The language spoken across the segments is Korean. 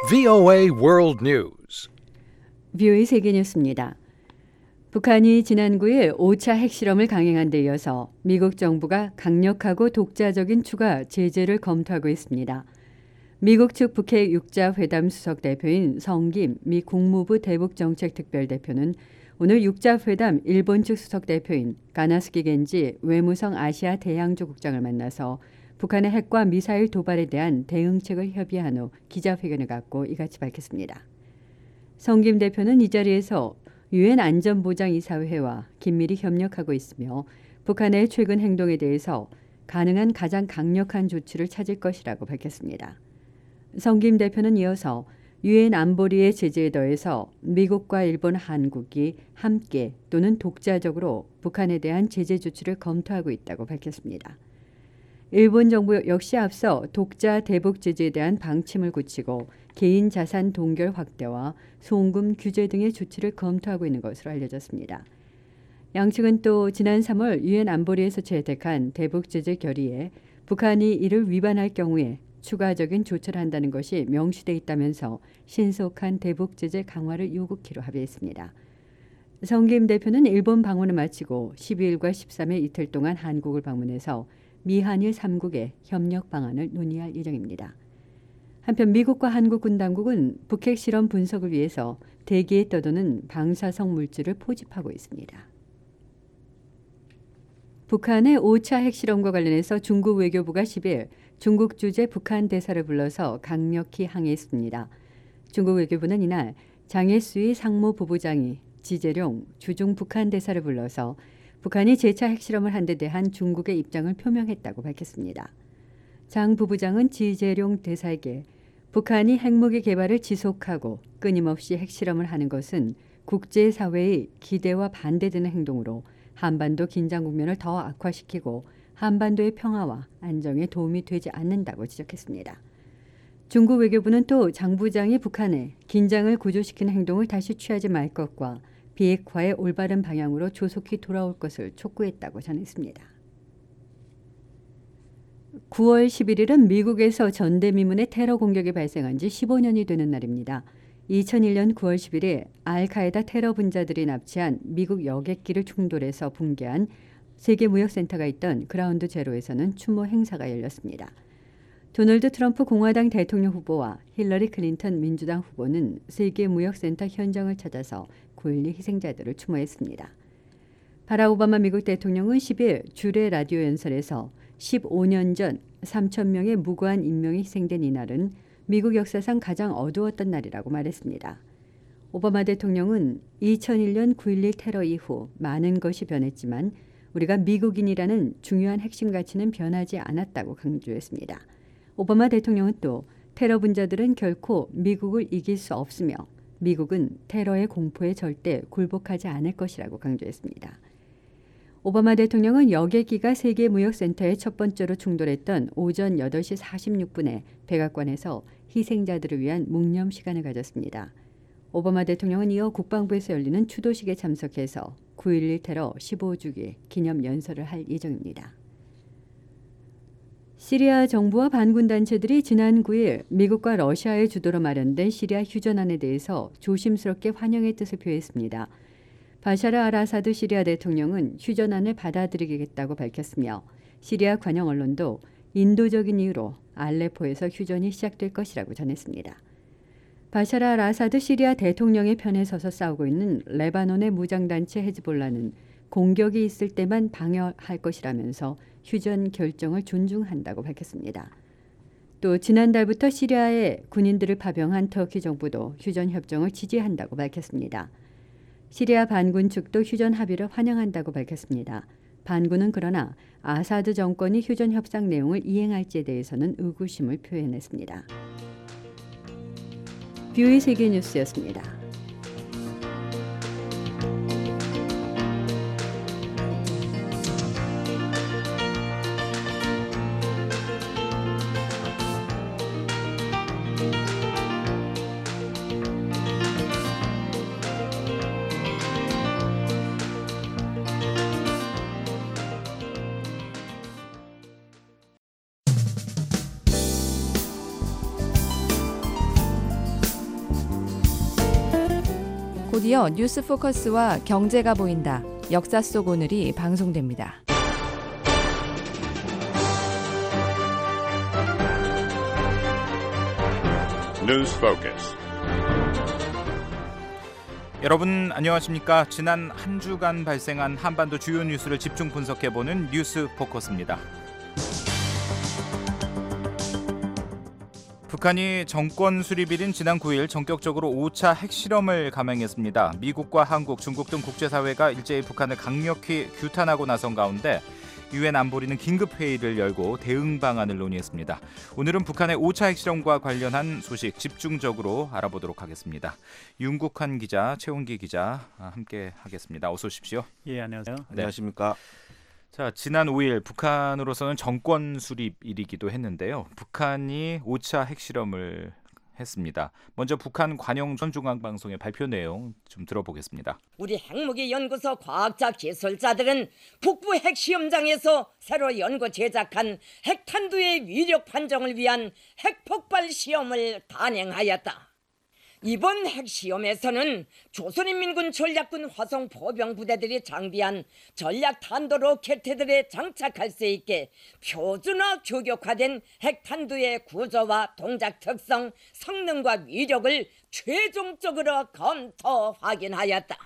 VOA World News. VOA 세계 뉴스입니다. 북한이 지난 9일 5차 핵실험을 강행한 데 이어서 미국 정부가 강력하고 독자적인 추가 제재를 검토하고 있습니다. 미국 측 북핵 육자회담 수석 대표인 성김 미 국무부 대북정책특별대표는 오늘 육자회담 일본 측 수석 대표인 가나스키 겐지 외무성 아시아 대양조 국장을 만나서 북한의 핵과 미사일 도발에 대한 대응책을 협의한 후 기자회견을 갖고 이같이 밝혔습니다. 성김 대표는 이 자리에서 유엔 안전보장이사회와 긴밀히 협력하고 있으며 북한의 최근 행동에 대해서 가능한 가장 강력한 조치를 찾을 것이라고 밝혔습니다. 성김 대표는 이어서 유엔 안보리의 제재에 더해서 미국과 일본, 한국이 함께 또는 독자적으로 북한에 대한 제재 조치를 검토하고 있다고 밝혔습니다. 일본 정부 역시 앞서 독자 대북 제재에 대한 방침을 굳히고 개인 자산 동결 확대와 송금 규제 등의 조치를 검토하고 있는 것으로 알려졌습니다. 양측은 또 지난 3월 유엔 안보리에서 채택한 대북 제재 결의에 북한이 이를 위반할 경우에 추가적인 조처를 한다는 것이 명시돼 있다면서 신속한 대북 제재 강화를 요구키로 합의했습니다. 성김 대표는 일본 방문을 마치고 12일과 13일 이틀 동안 한국을 방문해서 미한일 3국의 협력 방안을 논의할 예정입니다. 한편 미국과 한국 군 당국은 북핵 실험 분석을 위해서 대기에 떠도는 방사성 물질을 포집하고 있습니다. 북한의 5차 핵실험과 관련해서 중국 외교부가 10일 중국 주재 북한 대사를 불러서 강력히 항의했습니다. 중국 외교부는 이날 장혜수의 상무부부장이 지재룡 주중 북한 대사를 불러서 북한이 재차 핵실험을 한 데 대한 중국의 입장을 표명했다고 밝혔습니다. 장 부부장은 지재룡 대사에게 북한이 핵무기 개발을 지속하고 끊임없이 핵실험을 하는 것은 국제사회의 기대와 반대되는 행동으로 한반도 긴장 국면을 더 악화시키고 한반도의 평화와 안정에 도움이 되지 않는다고 지적했습니다. 중국 외교부는 또 장 부장이 북한에 긴장을 고조시키는 행동을 다시 취하지 말 것과 비핵화의 올바른 방향으로 조속히 돌아올 것을 촉구했다고 전했습니다. 9월 11일은 미국에서 전대미문의 테러 공격이 발생한 지 15년이 되는 날입니다. 2001년 9월 11일 알카에다 테러 분자들이 납치한 미국 여객기를 충돌해서 붕괴한 세계무역센터가 있던 그라운드 제로에서는 추모 행사가 열렸습니다. 도널드 트럼프 공화당 대통령 후보와 힐러리 클린턴 민주당 후보는 세계무역센터 현장을 찾아서 9.12 희생자들을 추모했습니다. 바락 오바마 미국 대통령은 10일 주례 라디오 연설에서 15년 전 3,000명의 무고한 인명이 희생된 이날은 미국 역사상 가장 어두웠던 날이라고 말했습니다. 오바마 대통령은 2001년 9.12 테러 이후 많은 것이 변했지만 우리가 미국인이라는 중요한 핵심 가치는 변하지 않았다고 강조했습니다. 오바마 대통령은 또 테러 분자들은 결코 미국을 이길 수 없으며 미국은 테러의 공포에 절대 굴복하지 않을 것이라고 강조했습니다. 오바마 대통령은 여객기가 세계무역센터에 첫 번째로 충돌했던 오전 8시 46분에 백악관에서 희생자들을 위한 묵념 시간을 가졌습니다. 오바마 대통령은 이어 국방부에서 열리는 추도식에 참석해서 9.11 테러 15주기 기념 연설을 할 예정입니다. 시리아 정부와 반군 단체들이 지난 9일 미국과 러시아의 주도로 마련된 시리아 휴전안에 대해서 조심스럽게 환영의 뜻을 표했습니다. 바샤르 알아사드 시리아 대통령은 휴전안을 받아들이겠다고 밝혔으며 시리아 관영 언론도 인도적인 이유로 알레포에서 휴전이 시작될 것이라고 전했습니다. 바샤르 알아사드 시리아 대통령의 편에 서서 싸우고 있는 레바논의 무장단체 헤즈볼라는 공격이 있을 때만 방어할 것이라면서 휴전 결정을 존중한다고 밝혔습니다. 또 지난달부터 시리아에 군인들을 파병한 터키 정부도 휴전 협정을 지지한다고 밝혔습니다. 시리아 반군 측도 휴전 합의를 환영한다고 밝혔습니다. 반군은 그러나 아사드 정권이 휴전 협상 내용을 이행할지에 대해서는 의구심을 표현했습니다. VOA 세계 뉴스였습니다. 곧이어 뉴스 포커스와 경제가 보인다. 역사 속 오늘이 방송됩니다. 뉴스 포커스. 여러분 안녕하십니까? 지난 한 주간 발생한 한반도 주요 뉴스를 집중 분석해보는 뉴스 포커스입니다. 북한이 정권 수립일인 지난 9일 전격적으로 5차 핵실험을 감행했습니다. 미국과 한국, 중국 등 국제사회가 일제히 북한을 강력히 규탄하고 나선 가운데 유엔 안보리는 긴급회의를 열고 대응 방안을 논의했습니다. 오늘은 북한의 5차 핵실험과 관련한 소식 집중적으로 알아보도록 하겠습니다. 윤국환 기자, 최원기 기자 함께 하겠습니다. 어서 오십시오. 예, 안녕하세요. 네. 안녕하십니까. 자, 지난 5일 북한으로서는 정권 수립일이기도 했는데요. 북한이 5차 핵실험을 했습니다. 먼저 북한 관영전중앙방송의 발표 내용 좀 들어보겠습니다. 우리 핵무기 연구소 과학자 기술자들은 북부 핵시험장에서 새로 연구 제작한 핵탄두의 위력 판정을 위한 핵폭발 시험을 단행하였다. 이번 핵시험에서는 조선인민군 전략군 화성 포병 부대들이 장비한 전략 탄도 로켓들에 장착할 수 있게 표준화 규격화된 핵탄두의 구조와 동작 특성, 성능과 위력을 최종적으로 검토 확인하였다.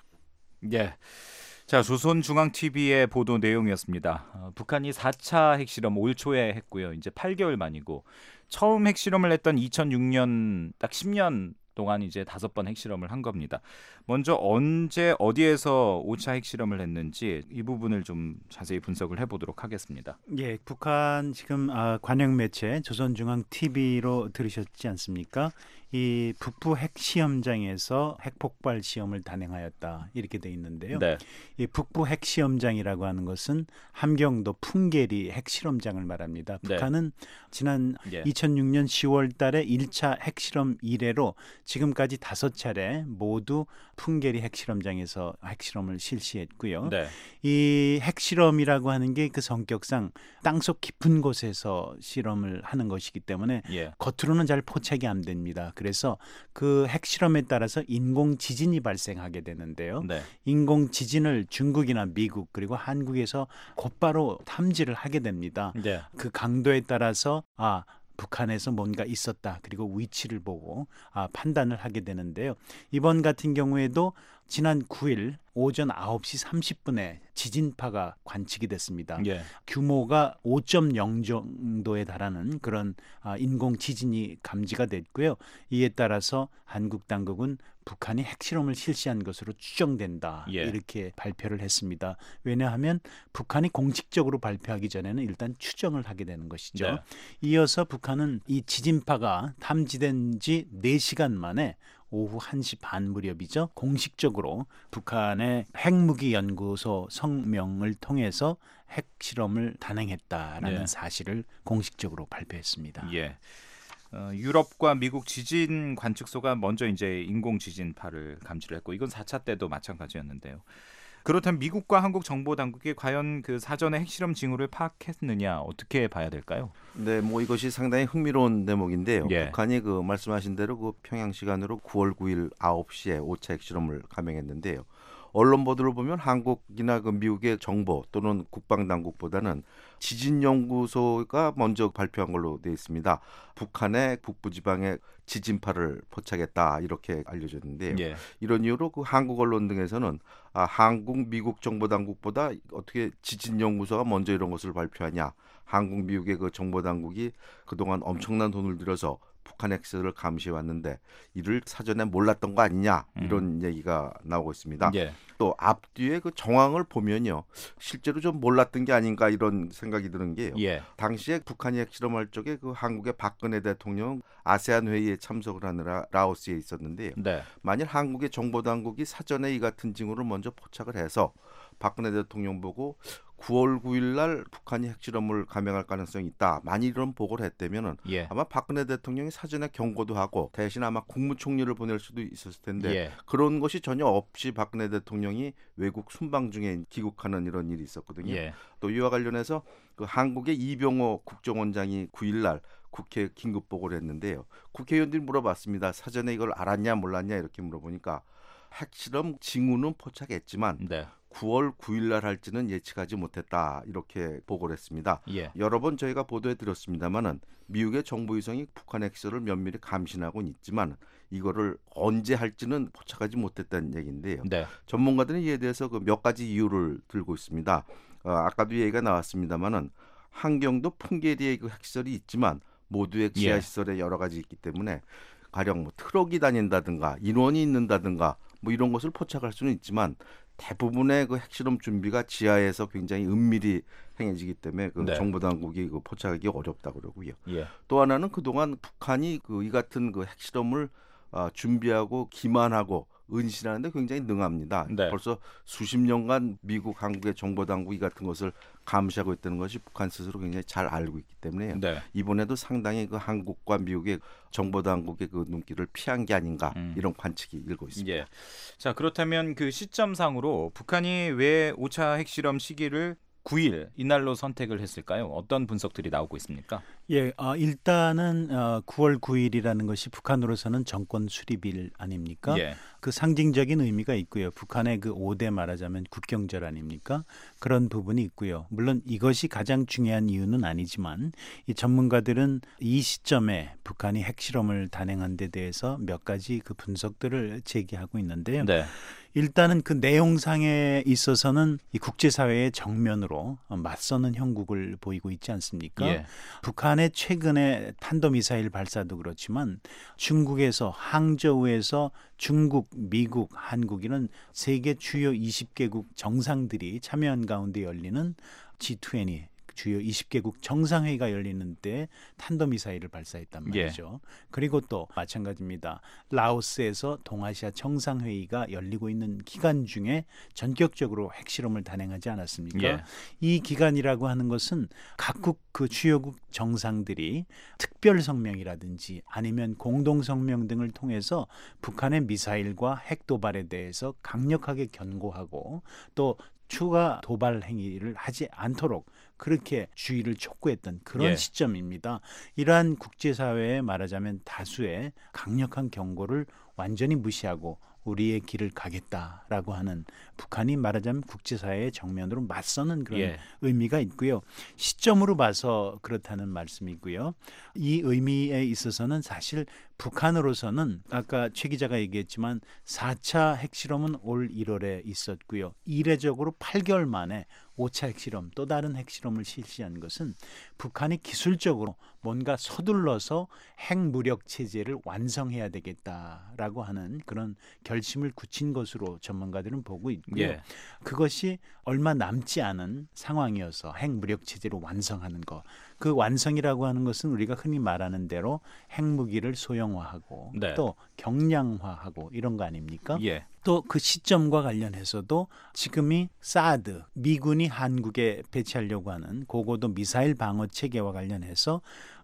예. 자, 조선중앙TV의 보도 내용이었습니다. 북한이 4차 핵실험 올 초에 했고요. 이제 8개월 만이고 처음 핵실험을 했던 2006년 딱 10년 동안 이제 5번 핵실험을 한 겁니다. 먼저 언제 어디에서 5차 핵실험을 했는지 이 부분을 좀 자세히 분석을 해보도록 하겠습니다. 예, 북한 지금 관영 매체 조선중앙TV로 들으셨지 않습니까? 이 북부 핵시험장에서 핵폭발 시험을 단행하였다 이렇게 돼 있는데요. 네. 이 북부 핵시험장이라고 하는 것은 함경도 풍계리 핵실험장을 말합니다. 네. 북한은 지난 예. 2006년 10월 달에 1차 핵실험 이래로 지금까지 5차례 모두 풍계리 핵실험장에서 핵실험을 실시했고요. 네. 이 핵실험이라고 하는 게 그 성격상 땅속 깊은 곳에서 실험을 하는 것이기 때문에 예. 겉으로는 잘 포착이 안 됩니다. 그래서 그 핵실험에 따라서 인공 지진이 발생하게 되는데요. 네. 인공 지진을 중국이나 미국 그리고 한국에서 곧바로 탐지를 하게 됩니다. 네. 그 강도에 따라서 북한에서 뭔가 있었다. 그리고 위치를 보고 판단을 하게 되는데요. 이번 같은 경우에도 지난 9일 오전 9시 30분에 지진파가 관측이 됐습니다. 예. 규모가 5.0 정도에 달하는 그런 인공 지진이 감지가 됐고요. 이에 따라서 한국 당국은 북한이 핵실험을 실시한 것으로 추정된다. 예. 이렇게 발표를 했습니다. 왜냐하면 북한이 공식적으로 발표하기 전에는 일단 추정을 하게 되는 것이죠. 네. 이어서 북한은 이 지진파가 탐지된 지 4시간 만에 오후 1시 반 무렵이죠. 공식적으로 북한의 핵무기 연구소 성명을 통해서 핵실험을 단행했다라는 네. 사실을 공식적으로 발표했습니다. 예. 유럽과 미국 지진 관측소가 먼저 이제 인공 지진파를 감지를 했고 이건 4차 때도 마찬가지였는데요. 그렇다면 미국과 한국 정보 당국이 과연 그 사전에 핵실험 징후를 파악했느냐 어떻게 봐야 될까요? 네, 이것이 상당히 흥미로운 대목인데요. 예. 북한이 그 말씀하신 대로 그 평양 시간으로 9월 9일 9시에 5차 핵실험을 감행했는데요. 언론 보도를 보면 한국이나 그 미국의 정보 또는 국방 당국보다는 지진 연구소가 먼저 발표한 걸로 되어 있습니다. 북한의 북부 지방에 지진파를 포착했다 이렇게 알려졌는데요. 예. 이런 이유로 그 한국 언론 등에서는 한국, 미국 정보 당국보다 어떻게 지진 연구소가 먼저 이런 것을 발표하냐? 한국, 미국의 그 정보 당국이 그동안 엄청난 돈을 들여서 북한 핵실험을 감시해 왔는데 이를 사전에 몰랐던 거 아니냐 이런 얘기가 나오고 있습니다. 예. 또 앞뒤에 그 정황을 보면요, 실제로 좀 몰랐던 게 아닌가 이런 생각이 드는 게요. 예. 당시에 북한이 핵실험할 적에 그 한국의 박근혜 대통령 아세안 회의에 참석을 하느라 라오스에 있었는데요. 네. 만일 한국의 정보 당국이 사전에 이 같은 징후를 먼저 포착을 해서 박근혜 대통령 보고 9월 9일 날 북한이 핵실험을 감행할 가능성이 있다. 만일 이런 보고를 했다면은 예. 아마 박근혜 대통령이 사전에 경고도 하고 대신 아마 국무총리를 보낼 수도 있었을 텐데 예. 그런 것이 전혀 없이 박근혜 대통령이 외국 순방 중에 귀국하는 이런 일이 있었거든요. 예. 또 이와 관련해서 그 한국의 이병호 국정원장이 9일 날 국회에 긴급 보고를 했는데요. 국회의원들이 물어봤습니다. 사전에 이걸 알았냐 몰랐냐 이렇게 물어보니까 핵실험 징후는 포착했지만 네. 9월 9일 날 할지는 예측하지 못했다 이렇게 보고를 했습니다. 예. 여러 번 저희가 보도해 드렸습니다만은 미국의 정보위성이 북한 핵실험을 면밀히 감시하고는 있지만 이거를 언제 할지는 포착하지 못했다는 얘기인데요. 네. 전문가들은 이에 대해서 그 몇 가지 이유를 들고 있습니다. 아까도 얘기가 나왔습니다만은 한경도 풍계리에 그 핵시설이 있지만 모두의 지하시설에 여러 가지 있기 때문에 가령 뭐 트럭이 다닌다든가 인원이 있는다든가 뭐 이런 것을 포착할 수는 있지만 대부분의 그 핵실험 준비가 지하에서 굉장히 은밀히 행해지기 때문에 그 네. 정보 당국이 그 포착하기 어렵다 그러고요. 예. 또 하나는 그동안 북한이 이 같은 그 핵실험을 준비하고 기만하고 은신하는데 굉장히 능합니다. 네. 벌써 수십 년간 미국, 한국의 정보 당국이 같은 것을 감시하고 있다는 것이 북한 스스로 굉장히 잘 알고 있기 때문에 네. 이번에도 상당히 그 한국과 미국의 정보 당국의 그 눈길을 피한 게 아닌가 이런 관측이 일고 있습니다. 예. 자, 그렇다면 그 시점상으로 북한이 왜 5차 핵실험 시기를 9일 이날로 선택을 했을까요? 어떤 분석들이 나오고 있습니까? 예, 일단은 9월 9일이라는 것이 북한으로서는 정권 수립일 아닙니까? 예. 그 상징적인 의미가 있고요. 북한의 그 5대 말하자면 국경절 아닙니까? 그런 부분이 있고요. 물론 이것이 가장 중요한 이유는 아니지만 이 전문가들은 이 시점에 북한이 핵실험을 단행한 데 대해서 몇 가지 그 분석들을 제기하고 있는데요. 네. 일단은 그 내용상에 있어서는 이 국제사회의 정면으로 맞서는 형국을 보이고 있지 않습니까? 예. 북한의 최근의 탄도미사일 발사도 그렇지만 중국에서 항저우에서 중국, 미국, 한국 이런 세계 주요 20개국 정상들이 참여한 가운데 열리는 G20 주요 20개국 정상회의가 열리는 때 탄도미사일을 발사했단 말이죠. 그리고 또 마찬가지입니다. 라오스에서 동아시아 정상회의가 열리고 있는 기간 중에 전격적으로 핵실험을 단행하지 않았습니까? 예. 이 기간이라고 하는 것은 각국 그 주요국 정상들이 특별 성명이라든지 아니면 공동 성명 등을 통해서 북한의 미사일과 핵 도발에 대해서 강력하게 경고하고 또 추가 도발 행위를 하지 않도록 그렇게 주의를 촉구했던 그런 예. 시점입니다. 이러한 국제사회에 말하자면 다수의 강력한 경고를 완전히 무시하고 우리의 길을 가겠다라고 하는 북한이 말하자면 국제사회의 정면으로 맞서는 그런 예. 의미가 있고요. 시점으로 봐서 그렇다는 말씀이고요. 이 의미에 있어서는 사실 북한으로서는 아까 최 기자가 얘기했지만 4차 핵실험은 올 1월에 있었고요. 이례적으로 8개월 만에 5차 핵실험, 또 다른 핵실험을 실시한 것은 북한이 기술적으로 뭔가 서둘러서 핵무력 체제를 완성해야 되겠다라고 하는 그런 결심을 굳힌 것으로 전문가들은 보고 있고요. 예. 그것이 얼마 남지 않은 상황이어서 핵무력 체제를 완성하는 것. 그 완성이라고 하는 것은 우리가 흔히 말하는 대로 핵무기를 소형화하고 네. 또 경량화하고 이런 거 아닙니까? 예. 또 그 시점과 관련해서도 지금이 사드, 미군이 한국에 배치하려고 하는 고고도 미사일 방어 체계와 관련해서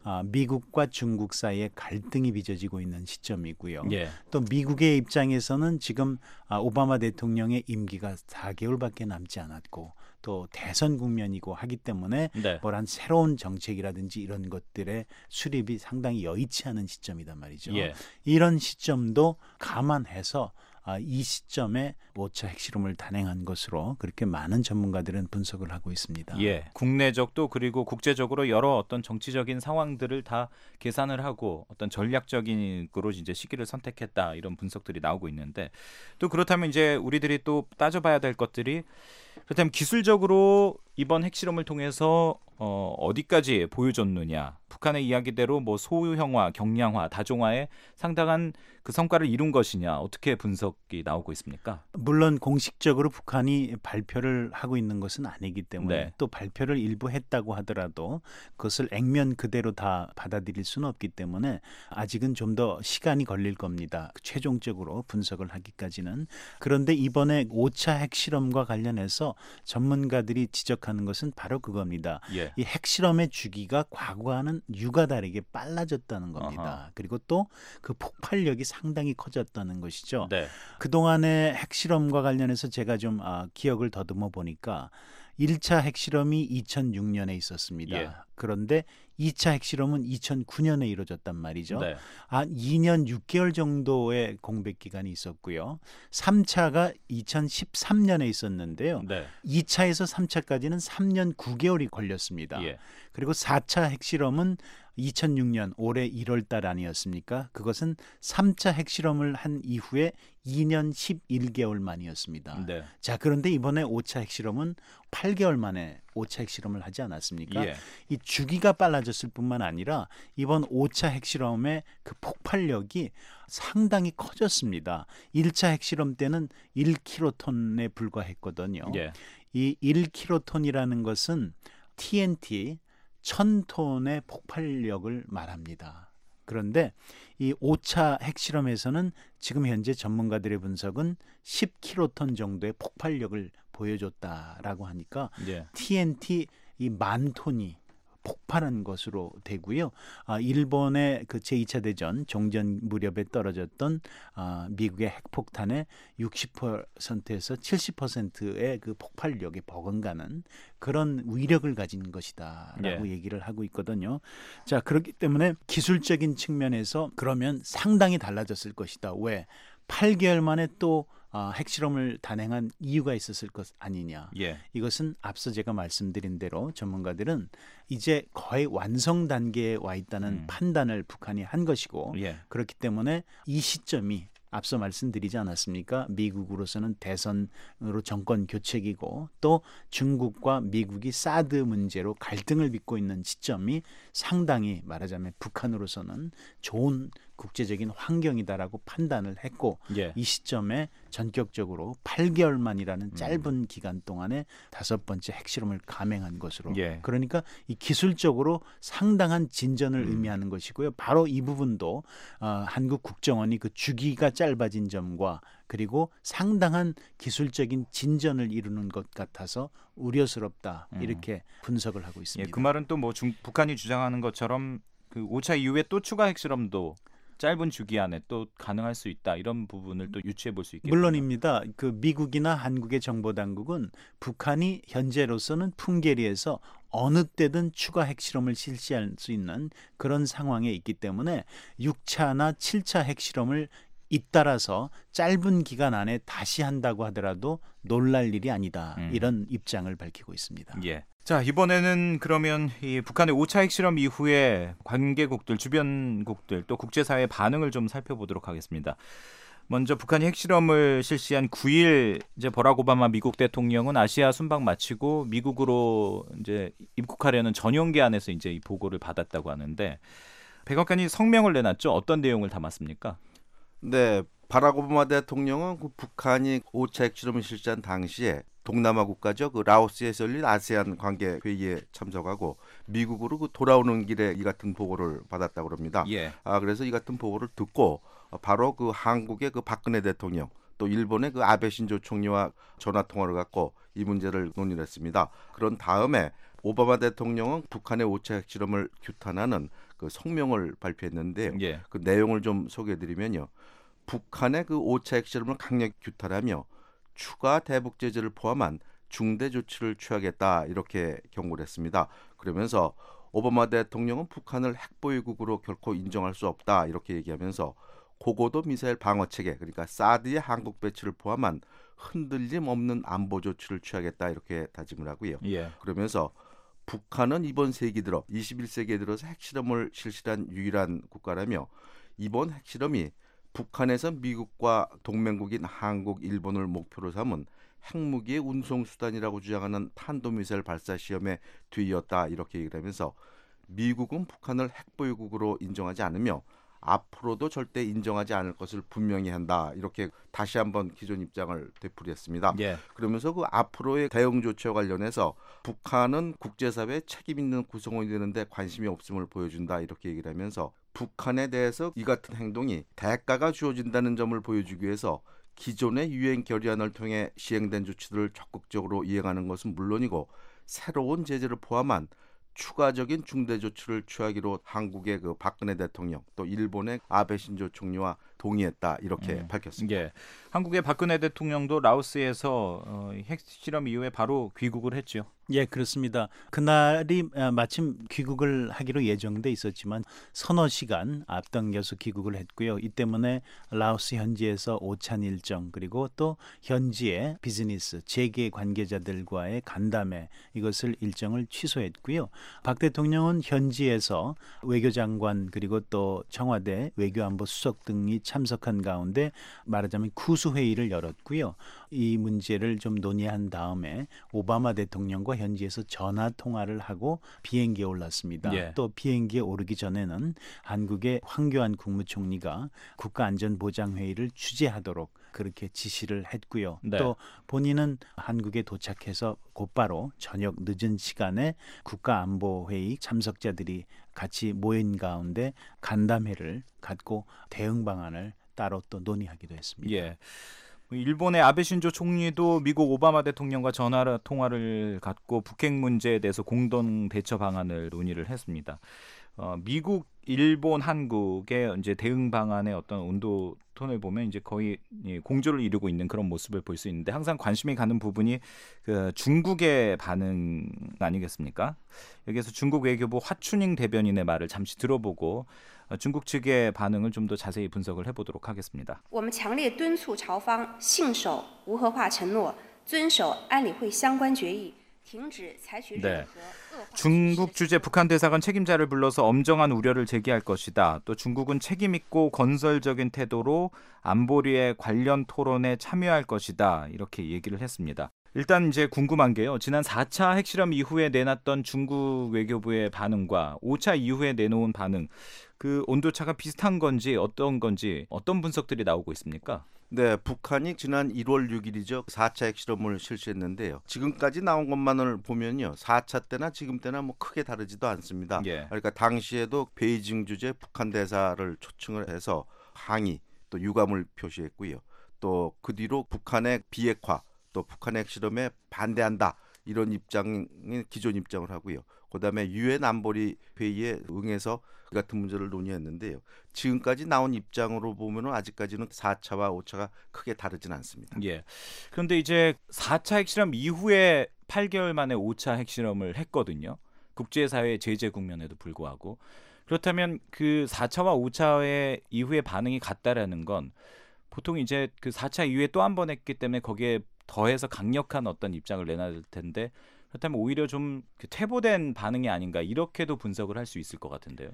미국과 중국 사이에 갈등이 빚어지고 있는 시점이고요. 예. 또 미국의 입장에서는 지금 오바마 대통령의 임기가 4개월밖에 남지 않았고 또 대선 국면이고 하기 때문에 네. 뭐란 새로운 정책이라든지 이런 것들의 수립이 상당히 여의치 않은 시점이단 말이죠. 예. 이런 시점도 감안해서 이 시점에 5차 핵실험을 단행한 것으로 그렇게 많은 전문가들은 분석을 하고 있습니다. 예. 국내적도 그리고 국제적으로 여러 어떤 정치적인 상황들을 다 계산을 하고 어떤 전략적인 거로 이제 시기를 선택했다 이런 분석들이 나오고 있는데 또 그렇다면 이제 우리들이 또 따져봐야 될 것들이 그렇다면 기술적으로 이번 핵실험을 통해서 어디까지 보여줬느냐. 북한의 이야기대로 뭐 소형화, 경량화, 다종화에 상당한 그 성과를 이룬 것이냐. 어떻게 분석이 나오고 있습니까? 물론 공식적으로 북한이 발표를 하고 있는 것은 아니기 때문에 네. 또 발표를 일부 했다고 하더라도 그것을 액면 그대로 다 받아들일 수는 없기 때문에 아직은 좀 더 시간이 걸릴 겁니다. 최종적으로 분석을 하기까지는. 그런데 이번에 5차 핵실험과 관련해서 전문가들이 지적하는 것은 바로 그겁니다. 예. 이 핵실험의 주기가 과거와는 유가 다르게 빨라졌다는 겁니다. 아하. 그리고 또 그 폭발력이 상당히 커졌다는 것이죠. 네. 그동안의 핵실험과 관련해서 제가 좀 기억을 더듬어 보니까 1차 핵실험이 2006년에 있었습니다. 예. 그런데 2차 핵실험은 2009년에 이루어졌단 말이죠. 네. 한 2년 6개월 정도의 공백 기간이 있었고요. 3차가 2013년에 있었는데요. 네. 2차에서 3차까지는 3년 9개월이 걸렸습니다. 예. 그리고 4차 핵실험은 2006년 올해 1월 달 아니었습니까? 그것은 3차 핵실험을 한 이후에 2년 11개월 만이었습니다. 네. 자, 그런데 이번에 5차 핵실험은 8개월 만에 5차 핵실험을 하지 않았습니까? 예. 이 주기가 빨라졌을 뿐만 아니라 이번 5차 핵실험의 그 폭발력이 상당히 커졌습니다. 1차 핵실험 때는 1킬로톤에 불과했거든요. 예. 이 1킬로톤이라는 것은 TNT 1000톤의 폭발력을 말합니다. 그런데 이 5차 핵실험에서는 지금 현재 전문가들의 분석은 10킬로톤 정도의 폭발력을 보여줬다라고 하니까 예. TNT 이 10,000톤이 폭발한 것으로 되고요. 일본의 그 제2차 대전 종전 무렵에 떨어졌던 미국의 핵폭탄의 60%에서 70%의 그 폭발력에 버금가는 그런 위력을 가진 것이다라고 얘기를 하고 있거든요. 자, 그렇기 때문에 기술적인 측면에서 그러면 상당히 달라졌을 것이다. 왜? 8개월 만에 또 핵실험을 단행한 이유가 있었을 것 아니냐. 예. 이것은 앞서 제가 말씀드린 대로 전문가들은 이제 거의 완성 단계에 와 있다는 판단을 북한이 한 것이고 예. 그렇기 때문에 이 시점이 앞서 말씀드리지 않았습니까? 미국으로서는 대선으로 정권 교체기고 또 중국과 미국이 사드 문제로 갈등을 빚고 있는 시점이 상당히 말하자면 북한으로서는 좋은 국제적인 환경이다라고 판단을 했고 예. 이 시점에 전격적으로 8개월만이라는 짧은 기간 동안에 5번째 핵실험을 감행한 것으로 예. 그러니까 이 기술적으로 상당한 진전을 의미하는 것이고요. 바로 이 부분도 한국 국정원이 그 주기가 짧아진 점과 그리고 상당한 기술적인 진전을 이루는 것 같아서 우려스럽다 이렇게 분석을 하고 있습니다. 예, 그 말은 또 뭐 북한이 주장하는 것처럼 그 5차 이후에 또 추가 핵실험도 짧은 주기 안에 또 가능할 수 있다 이런 부분을 또 유추해 볼 수 있겠군요. 물론입니다. 그 미국이나 한국의 정보 당국은 북한이 현재로서는 풍계리에서 어느 때든 추가 핵실험을 실시할 수 있는 그런 상황에 있기 때문에 6차나 7차 핵실험을 잇따라서 짧은 기간 안에 다시 한다고 하더라도 놀랄 일이 아니다. 이런 입장을 밝히고 있습니다. 예. 자, 이번에는 그러면 이 북한의 5차 핵실험 이후에 관계국들, 주변국들 또 국제사회의 반응을 좀 살펴보도록 하겠습니다. 먼저 북한이 핵실험을 실시한 9일 이제 버락 오바마 미국 대통령은 아시아 순방 마치고 미국으로 이제 입국하려는 전용기 안에서 이제 이 보고를 받았다고 하는데 백악관이 성명을 내놨죠. 어떤 내용을 담았습니까? 네, 바락 오바마 대통령은 그 북한이 5차 핵실험을 실시한 당시에 동남아 국가죠. 그 라오스에서 열린 아세안 관계 회의에 참석하고 미국으로 그 돌아오는 길에 이 같은 보고를 받았다고 합니다. 예. 그래서 이 같은 보고를 듣고 바로 그 한국의 그 박근혜 대통령 또 일본의 그 아베 신조 총리와 전화 통화를 갖고 이 문제를 논의를 했습니다. 그런 다음에 오바마 대통령은 북한의 5차 핵실험을 규탄하는 그 성명을 발표했는데요. 예. 그 내용을 좀 소개해드리면요. 북한의 그 5차 핵실험을 강력히 규탄하며 추가 대북 제재를 포함한 중대 조치를 취하겠다 이렇게 경고를 했습니다. 그러면서 오바마 대통령은 북한을 핵보유국으로 결코 인정할 수 없다 이렇게 얘기하면서 고고도 미사일 방어 체계 그러니까 사드의 한국 배치를 포함한 흔들림 없는 안보 조치를 취하겠다 이렇게 다짐을 하고요. 예. 그러면서 북한은 이번 세기 들어 21세기에 들어서 핵실험을 실시한 유일한 국가라며 이번 핵실험이 북한에서 미국과 동맹국인 한국, 일본을 목표로 삼은 핵무기의 운송수단이라고 주장하는 탄도미사일 발사 시험에 뒤이었다 이렇게 얘기를 하면서 미국은 북한을 핵보유국으로 인정하지 않으며 앞으로도 절대 인정하지 않을 것을 분명히 한다 이렇게 다시 한번 기존 입장을 되풀이했습니다. 예. 그러면서 그 앞으로의 대응 조치와 관련해서 북한은 국제사회에 책임 있는 구성원이 되는데 관심이 없음을 보여준다 이렇게 얘기를 하면서 북한에 대해서 이 같은 행동이 대가가 주어진다는 점을 보여주기 위해서 기존의 유엔 결의안을 통해 시행된 조치들을 적극적으로 이행하는 것은 물론이고 새로운 제재를 포함한 추가적인 중대 조치를 취하기로 한국의 그 박근혜 대통령 또 일본의 아베 신조 총리와 동의했다 이렇게 밝혔습니다. 예. 한국의 박근혜 대통령도 라오스에서 핵실험 이후에 바로 귀국을 했죠. 예, 그렇습니다. 그날이 마침 귀국을 하기로 예정돼 있었지만 서너 시간 앞당겨서 귀국을 했고요. 이 때문에 라오스 현지에서 오찬 일정 그리고 또 현지의 비즈니스, 재계 관계자들과의 간담회 이것을 일정을 취소했고요. 박 대통령은 현지에서 외교장관 그리고 또 청와대 외교안보 수석 등이 참석한 가운데 말하자면 구수회의를 열었고요. 이 문제를 좀 논의한 다음에 오바마 대통령과 현지에서 전화 통화를 하고 비행기에 올랐습니다. 예. 또 비행기에 오르기 전에는 한국의 황교안 국무총리가 국가안전보장회의를 주재하도록 그렇게 지시를 했고요. 네. 또 본인은 한국에 도착해서 곧바로 저녁 늦은 시간에 국가안보회의 참석자들이 같이 모인 가운데 간담회를 갖고 대응 방안을 따로 또 논의하기도 했습니다. 예. 일본의 아베 신조 총리도 미국 오바마 대통령과 전화 통화를 갖고 북핵 문제에 대해서 공동 대처 방안을 논의를 했습니다. 미국, 일본, 한국의 이제 대응 방안의 어떤 온도 톤을 보면 이제 거의 공조를 이루고 있는 그런 모습을 볼 수 있는데 항상 관심이 가는 부분이 그 중국의 반응 아니겠습니까? 여기에서 중국 외교부 화춘잉 대변인의 말을 잠시 들어보고 중국 측의 반응을 좀 더 자세히 분석을 해보도록 하겠습니다. 我们强烈敦促朝方信守无核化承诺，遵守安理会相关决议，停止采取任何恶化。 중국 주재 북한 대사관 책임자를 불러서 엄정한 우려를 제기할 것이다. 또 중국은 책임 있고 건설적인 태도로 안보리의 관련 토론에 참여할 것이다. 이렇게 얘기를 했습니다. 일단 이제 궁금한 게요. 지난 4차 핵실험 이후에 내놨던 중국 외교부의 반응과 5차 이후에 내놓은 반응, 그 온도차가 비슷한 건지 어떤 분석들이 나오고 있습니까? 네, 북한이 지난 1월 6일이죠. 4차 핵실험을 실시했는데요. 지금까지 나온 것만을 보면요. 4차 때나 지금 때나 뭐 크게 다르지도 않습니다. 예. 그러니까 당시에도 베이징 주재 북한 대사를 초청을 해서 항의 또 유감을 표시했고요. 또 그 뒤로 북한의 비핵화 또 북한의 핵실험에 반대한다. 이런 입장이 기존 입장을 하고요. 그다음에 유엔 안보리 회의에 응해서 그 같은 문제를 논의했는데요. 지금까지 나온 입장으로 보면은 아직까지는 4차와 5차가 크게 다르진 않습니다. 예. 그런데 이제 4차 핵실험 이후에 8개월 만에 5차 핵실험을 했거든요. 국제사회의 제재 국면에도 불구하고. 그렇다면 그 4차와 5차의 이후의 반응이 같다라는 건 보통 이제 그 4차 이후에 또 한 번 했기 때문에 거기에 더해서 강력한 어떤 입장을 내놔야 될 텐데 그렇다면 오히려 좀 퇴보된 반응이 아닌가 이렇게도 분석을 할 수 있을 것 같은데요.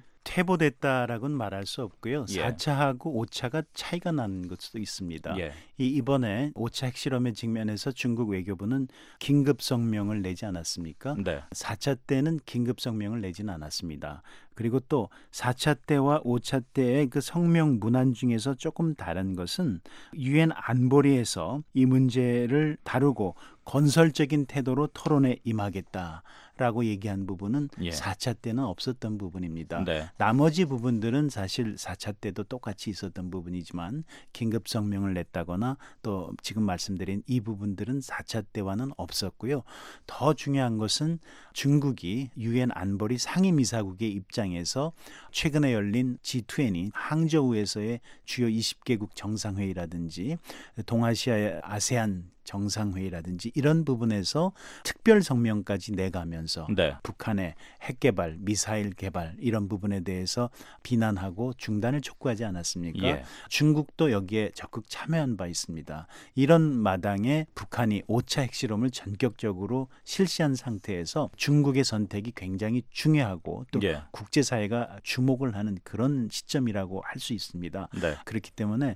퇴보됐다라고는 말할 수 없고요. 예. 4차하고 5차가 차이가 나는 것도 있습니다. 예. 이번에 5차 핵실험의 직면에서 중국 외교부는 긴급 성명을 내지 않았습니까? 네. 4차 때는 긴급 성명을 내지는 않았습니다. 그리고 또 4차 때와 5차 때의 그 성명 문안 중에서 조금 다른 것은 유엔 안보리에서 이 문제를 다루고 건설적인 태도로 토론에 임하겠다라고 얘기한 부분은 예. 4차 때는 없었던 부분입니다. 네. 나머지 부분들은 사실 4차 때도 똑같이 있었던 부분이지만 긴급 성명을 냈다거나 또 지금 말씀드린 이 부분들은 4차 때와는 없었고요. 더 중요한 것은 중국이 유엔 안보리 상임이사국의 입장에서 최근에 열린 G20 항저우에서의 주요 20개국 정상회의라든지 동아시아의 아세안 정상회의라든지 이런 부분에서 특별 성명까지 내가면서 네. 북한의 핵 개발, 미사일 개발 이런 부분에 대해서 비난하고 중단을 촉구하지 않았습니까? 예. 중국도 여기에 적극 참여한 바 있습니다. 이런 마당에 북한이 5차 핵실험을 전격적으로 실시한 상태에서 중국의 선택이 굉장히 중요하고 또 예. 국제사회가 주목을 하는 그런 시점이라고 할 수 있습니다. 네. 그렇기 때문에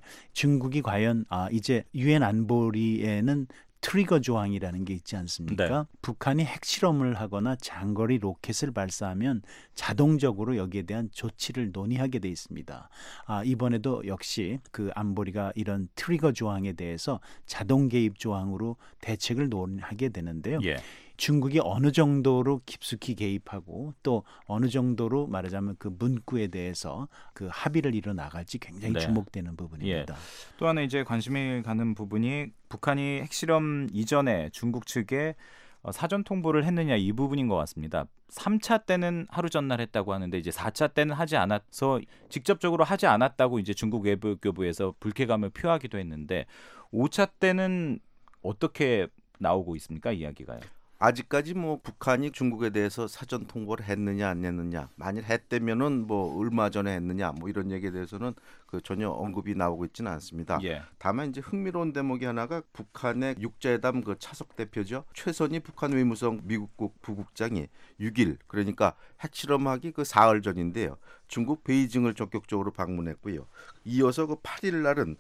중국이 과연 이제 유엔 안보리에는 트리거 조항이라는 게 있지 않습니까? 네. 북한이 핵실험을 하거나 장거리 로켓을 발사하면 자동적으로 여기에 대한 조치를 논의하게 돼 있습니다. 이번에도 역시 그 안보리가 이런 트리거 조항에 대해서 자동 개입 조항으로 대책을 논의하게 되는데요. 예. 중국이 어느 정도로 깊숙이 개입하고 또 어느 정도로 말하자면 그 문구에 대해서 그 합의를 이뤄 나갈지 굉장히 네. 주목되는 부분입니다. 또 하나 이제 관심이 가는 부분이 북한이 핵실험 이전에 중국 측에 사전 통보를 했느냐 이 부분인 것 같습니다. 3차 때는 하루 전날 했다고 하는데 이제 4차 때는 하지 않아서 직접적으로 하지 않았다고 이제 중국 외교부에서 불쾌감을 표하기도 했는데 5차 때는 어떻게 나오고 있습니까? 이야기가요. 아직까지 뭐 북한이 중국에 대해서 사전 통보를 했느냐 안 했느냐, 만일 했다면은 뭐 얼마 전에 했느냐 뭐 이런 얘기에 대해서는 전혀 언급이 나오고 있지는 않습니다. 예. 다만 이제 흥미로운 대목이 하나가 북한의 육자회담 차석 대표죠. 최선희 북한 외무성 미국국 부국장이 6일, 그러니까 핵실험하기 사흘 전인데요, 중국 베이징을 전격적으로 방문했고요. 이어서 8일 날은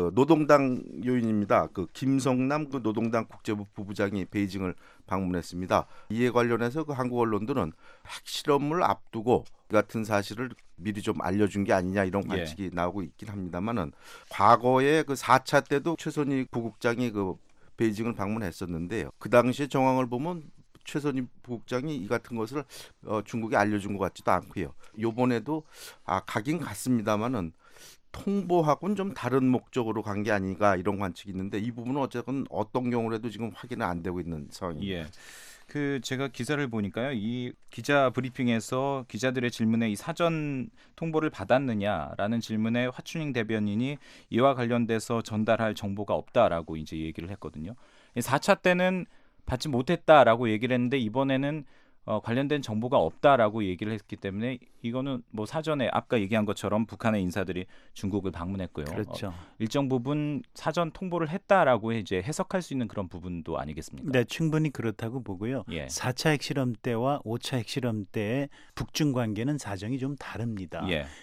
노동당 요인입니다. 김성남 노동당 국제부 부부장이 베이징을 방문했습니다. 이에 관련해서 한국 언론들은 핵실험을 앞두고 같은 사실을 미리 좀 알려준 게 아니냐 이런 관측이 나오고 있긴 합니다만은, 과거에 4차 때도 최선희 부국장이 베이징을 방문했었는데요. 그 당시의 정황을 보면 최선희 부국장이 이 같은 것을 중국에 알려준 것 같지도 않고요. 이번에도 가긴 갔습니다만은 통보하고는 좀 다른 목적으로 간 게 아닌가 이런 관측이 있는데, 이 부분은 어쨌든 어떤 경우라도 지금 확인은 안 되고 있는 상황입니다. 예. 제가 기사를 보니까요, 이 기자 브리핑에서 기자들의 질문에 이 사전 통보를 받았느냐라는 질문에 화춘잉 대변인이 이와 관련돼서 전달할 정보가 없다라고 이제 얘기를 했거든요. 4차 때는 받지 못했다라고 얘기를 했는데, 이번에는 관련된 정보가 없다라고 얘기를 했기 때문에 이거는 뭐 사전에 아까 얘기한 것처럼 북한의 인사들이 중국을 방문했고요. 그렇죠. 일정 부분 사전 통보를 했다라고 이제 해석할 수 있는 그런 부분도 아니겠습니까? 네, 충분히 그렇다고 보고요. 4차 핵실험 때와 5차 핵실험 때의 북중 관계는 사정이 좀 다릅니다.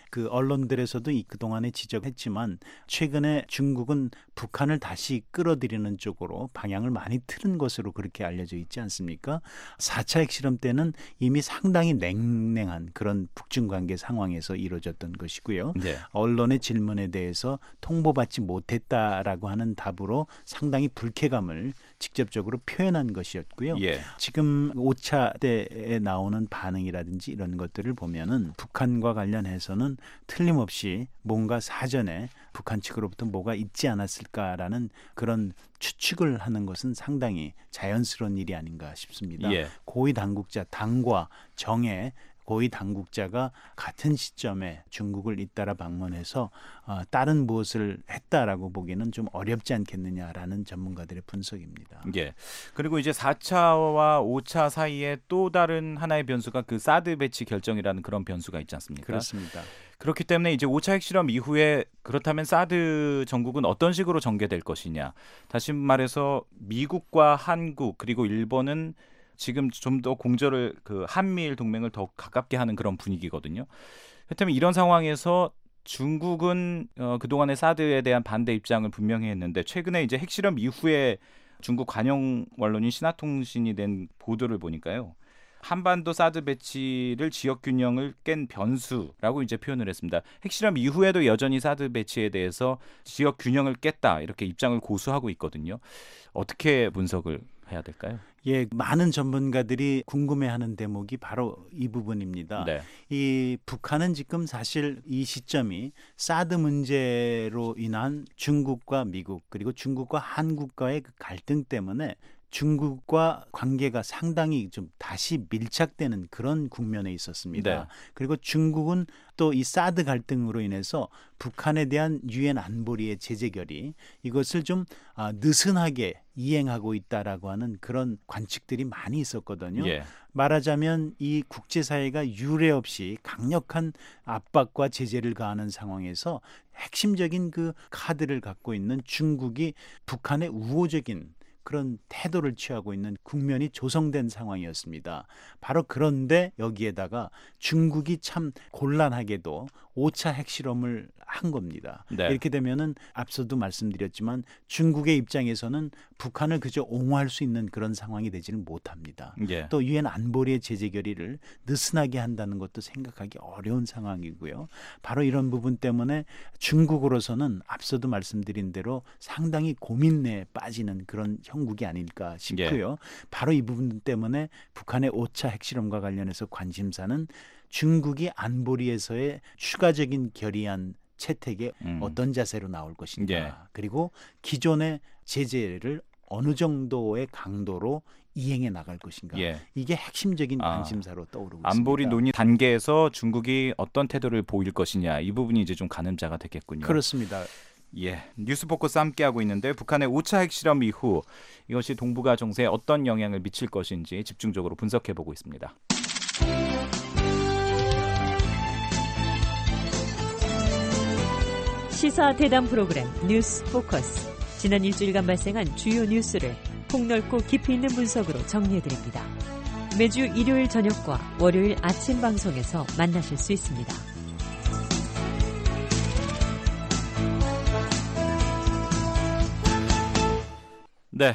언론들에서도 그동안에 지적했지만 최근에 중국은 북한을 다시 끌어들이는 쪽으로 방향을 많이 틀은 것으로 그렇게 알려져 있지 않습니까? 4차 핵실험 때는 이미 상당히 냉랭한 그런 북중 관계 상황에서 이루어졌던 것이고요. 언론의 질문에 대해서 통보받지 못했다라고 하는 답으로 상당히 불쾌감을 직접적으로 표현한 것이었고요. 지금 5차 때에 나오는 반응이라든지 이런 것들을 보면은 북한과 관련해서는 틀림없이 뭔가 사전에 북한 측으로부터 뭐가 있지 않았을까라는 그런 추측을 하는 것은 상당히 자연스러운 일이 아닌가 싶습니다. 고위 당국자, 당과 정의 고위 당국자가 같은 시점에 중국을 잇따라 방문해서 다른 무엇을 했다라고 보기는 좀 어렵지 않겠느냐라는 전문가들의 분석입니다. 그리고 이제 4차와 5차 사이에 또 다른 하나의 변수가 사드 배치 결정이라는 그런 변수가 있지 않습니까? 그렇습니다. 그렇기 때문에 이제 5차 핵실험 이후에 그렇다면 사드 전국은 어떤 식으로 전개될 것이냐. 다시 말해서 미국과 한국 그리고 일본은 지금 좀 더 공조를 한미일 동맹을 더 가깝게 하는 그런 분위기거든요. 그렇다면 이런 상황에서 중국은 그동안의 사드에 대한 반대 입장을 분명히 했는데, 최근에 이제 핵실험 이후에 중국 관영 언론인 신화통신이 낸 보도를 보니까요, 한반도 사드 배치를 지역 균형을 깬 변수라고 이제 표현을 했습니다. 핵실험 이후에도 여전히 사드 배치에 대해서 지역 균형을 깼다 이렇게 입장을 고수하고 있거든요. 어떻게 분석을 해야 될까요? 많은 전문가들이 궁금해하는 대목이 바로 이 부분입니다. 이 북한은 지금 사실 이 시점이 사드 문제로 인한 중국과 미국 그리고 중국과 한국과의 갈등 때문에 중국과 관계가 상당히 좀 다시 밀착되는 그런 국면에 있었습니다. 그리고 중국은 또 이 사드 갈등으로 인해서 북한에 대한 유엔 안보리의 제재 결의 이것을 좀 느슨하게 이행하고 있다라고 하는 그런 관측들이 많이 있었거든요. 말하자면 이 국제사회가 유례 없이 강력한 압박과 제재를 가하는 상황에서 핵심적인 카드를 갖고 있는 중국이 북한의 우호적인 그런 태도를 취하고 있는 국면이 조성된 상황이었습니다. 바로 그런데 여기에다가 중국이 참 곤란하게도 5차 핵실험을 한 겁니다. 이렇게 되면은 앞서도 말씀드렸지만 중국의 입장에서는 북한을 그저 옹호할 수 있는 그런 상황이 되지는 못합니다. 또 유엔 안보리의 제재 결의를 느슨하게 한다는 것도 생각하기 어려운 상황이고요. 바로 이런 부분 때문에 중국으로서는 앞서도 말씀드린 대로 상당히 고민내에 빠지는 그런 형국이 아닐까 싶고요. 바로 이 부분 때문에 북한의 5차 핵실험과 관련해서 관심사는 중국이 안보리에서의 추가적인 결의안 채택에 어떤 자세로 나올 것인가. 그리고 기존의 제재를 어느 정도의 강도로 이행해 나갈 것인가. 이게 핵심적인 관심사로 떠오르고 있습니다. 안보리 논의 단계에서 중국이 어떤 태도를 보일 것이냐. 이 부분이 이제 좀 가늠자가 되겠군요. 그렇습니다. 예, 뉴스포커스 함께하고 있는데 북한의 5차 핵실험 이후 이것이 동북아 정세에 어떤 영향을 미칠 것인지 집중적으로 분석해보고 있습니다. 시사 대담 프로그램 뉴스 포커스. 지난 일주일간 발생한 주요 뉴스를 폭넓고 깊이 있는 분석으로 정리해드립니다. 매주 일요일 저녁과 월요일 아침 방송에서 만나실 수 있습니다. 네,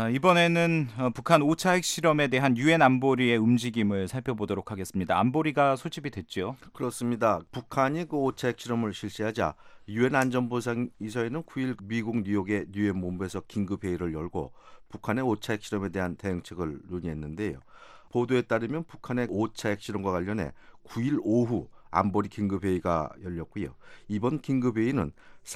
이번에는 북한 5차 핵실험에 대한 유엔 안보리의 움직임을 살펴보도록 하겠습니다. 안보리가 소집이 됐죠? 그렇습니다. 북한이 그 5차 핵실험을 실시하자 유엔 안전보장이사회는 9일 미국 뉴욕의 유엔 본부에서 긴급회의를 열고 북한의 5차 핵실험에 대한 대응책을 논의했는데요. 보도에 따르면 북한의 5차 핵실험과 관련해 9일 오후 안보리 긴급회의가 열렸고요. 이번 긴급회의는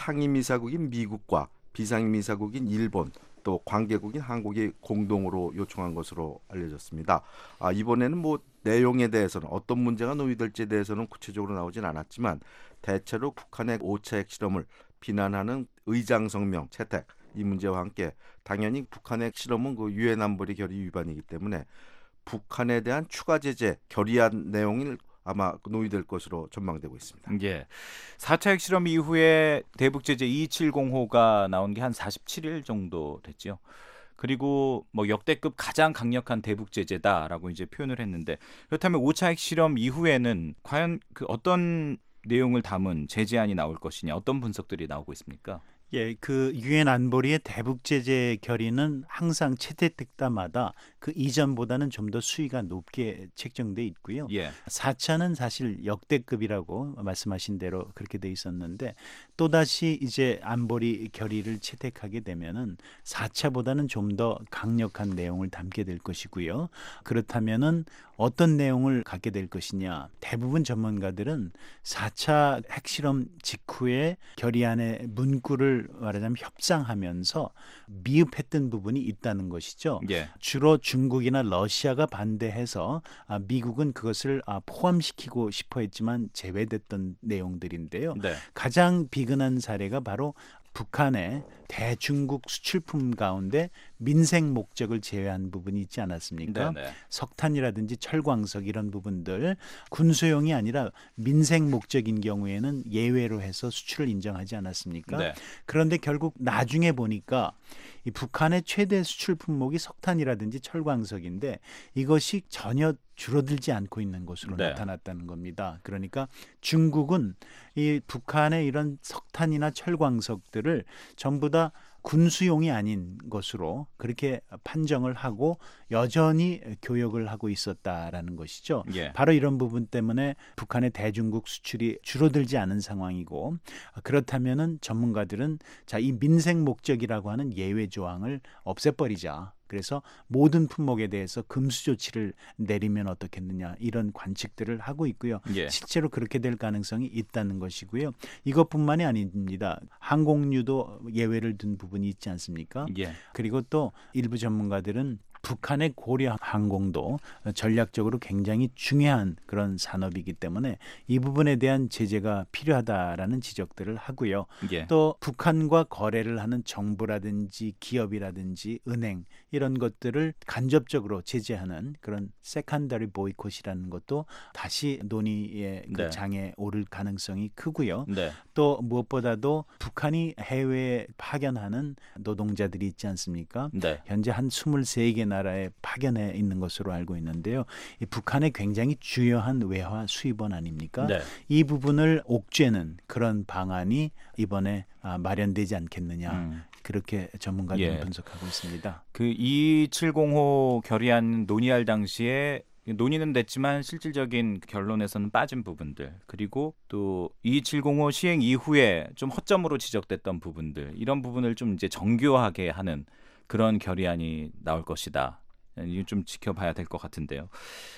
상임이사국인 미국과 비상임이사국인 일본 또 관계국인 한국이 공동으로 요청한 것으로 알려졌습니다. 이번에는 내용에 대해서는 어떤 문제가 논의될지에 대해서는 구체적으로 나오진 않았지만 대체로 북한의 5차 핵실험을 비난하는 의장 성명 채택 이 문제와 함께 당연히 북한의 핵실험은 그 유엔 안보리 결의 위반이기 때문에 북한에 대한 추가 제재 결의안 내용을 아마 논의될 것으로 전망되고 있습니다. 예, 4차 핵실험 이후에 대북제재 2705가 나온 게 한 47일 정도 됐죠. 그리고 역대급 가장 강력한 대북제재다라고 이제 표현을 했는데 그렇다면 5차 핵실험 이후에는 과연 그 어떤 내용을 담은 제재안이 나올 것이냐 어떤 분석들이 나오고 있습니까? 예, 그 유엔 안보리의 대북 제재 결의는 항상 채택될 때마다 그 이전보다는 좀 더 수위가 높게 책정돼 있고요. 예. 4차는 사실 역대급이라고 말씀하신 대로 그렇게 돼 있었는데 또다시 이제 안보리 결의를 채택하게 되면은 4차보다는 좀 더 강력한 내용을 담게 될 것이고요. 그렇다면은 어떤 내용을 갖게 될 것이냐. 대부분 전문가들은 4차 핵실험 직후에 결의안의 문구를 말하자면 협상하면서 미흡했던 부분이 있다는 것이죠. 예. 주로 중국이나 러시아가 반대해서 미국은 그것을 포함시키고 싶어 했지만 제외됐던 내용들인데요. 네. 가장 비근한 사례가 바로 북한의 대중국 수출품 가운데 민생 목적을 제외한 부분이 있지 않았습니까? 네네. 석탄이라든지 철광석 이런 부분들 군수용이 아니라 민생 목적인 경우에는 예외로 해서 수출을 인정하지 않았습니까? 네. 그런데 결국 나중에 보니까 이 북한의 최대 수출 품목이 석탄이라든지 철광석인데 이것이 전혀 줄어들지 않고 있는 것으로 네. 나타났다는 겁니다. 그러니까 중국은 이 북한의 이런 석탄이나 철광석들을 전부 다 군수용이 아닌 것으로 그렇게 판정을 하고 여전히 교역을 하고 있었다라는 것이죠. 예. 바로 이런 부분 때문에 북한의 대중국 수출이 줄어들지 않은 상황이고 그렇다면은 전문가들은 이 민생 목적이라고 하는 예외 조항을 없애버리자. 그래서 모든 품목에 대해서 금수 조치를 내리면 어떻겠느냐 이런 관측들을 하고 있고요. 예. 실제로 그렇게 될 가능성이 있다는 것이고요. 이것뿐만이 아닙니다. 항공유도 예외를 둔 부분이 있지 않습니까? 예. 그리고 또 일부 전문가들은 북한의 고려 항공도 전략적으로 굉장히 중요한 그런 산업이기 때문에 이 부분에 대한 제재가 필요하다라는 지적들을 하고요. 예. 또 북한과 거래를 하는 정부라든지 기업이라든지 은행 이런 것들을 간접적으로 제재하는 그런 세컨더리 보이콧이라는 것도 다시 논의의 그 네. 장에 오를 가능성이 크고요. 네. 또 무엇보다도 북한이 해외에 파견하는 노동자들이 있지 않습니까? 네. 현재 한 23개 나라에 파견해 있는 것으로 알고 있는데요. 이 북한의 굉장히 주요한 외화 수입원 아닙니까? 네. 이 부분을 옥죄는 그런 방안이 이번에 마련되지 않겠느냐. 그렇게 전문가들은 예. 분석하고 있습니다. 그 2705 결의안 논의할 당시에 논의는 됐지만 실질적인 결론에서는 빠진 부분들 그리고 또 2705 시행 이후에 좀 허점으로 지적됐던 부분들 이런 부분을 좀 이제 정교하게 하는 그런 결의안이 나올 것이다. 이거 좀 지켜봐야 될 것 같은데요.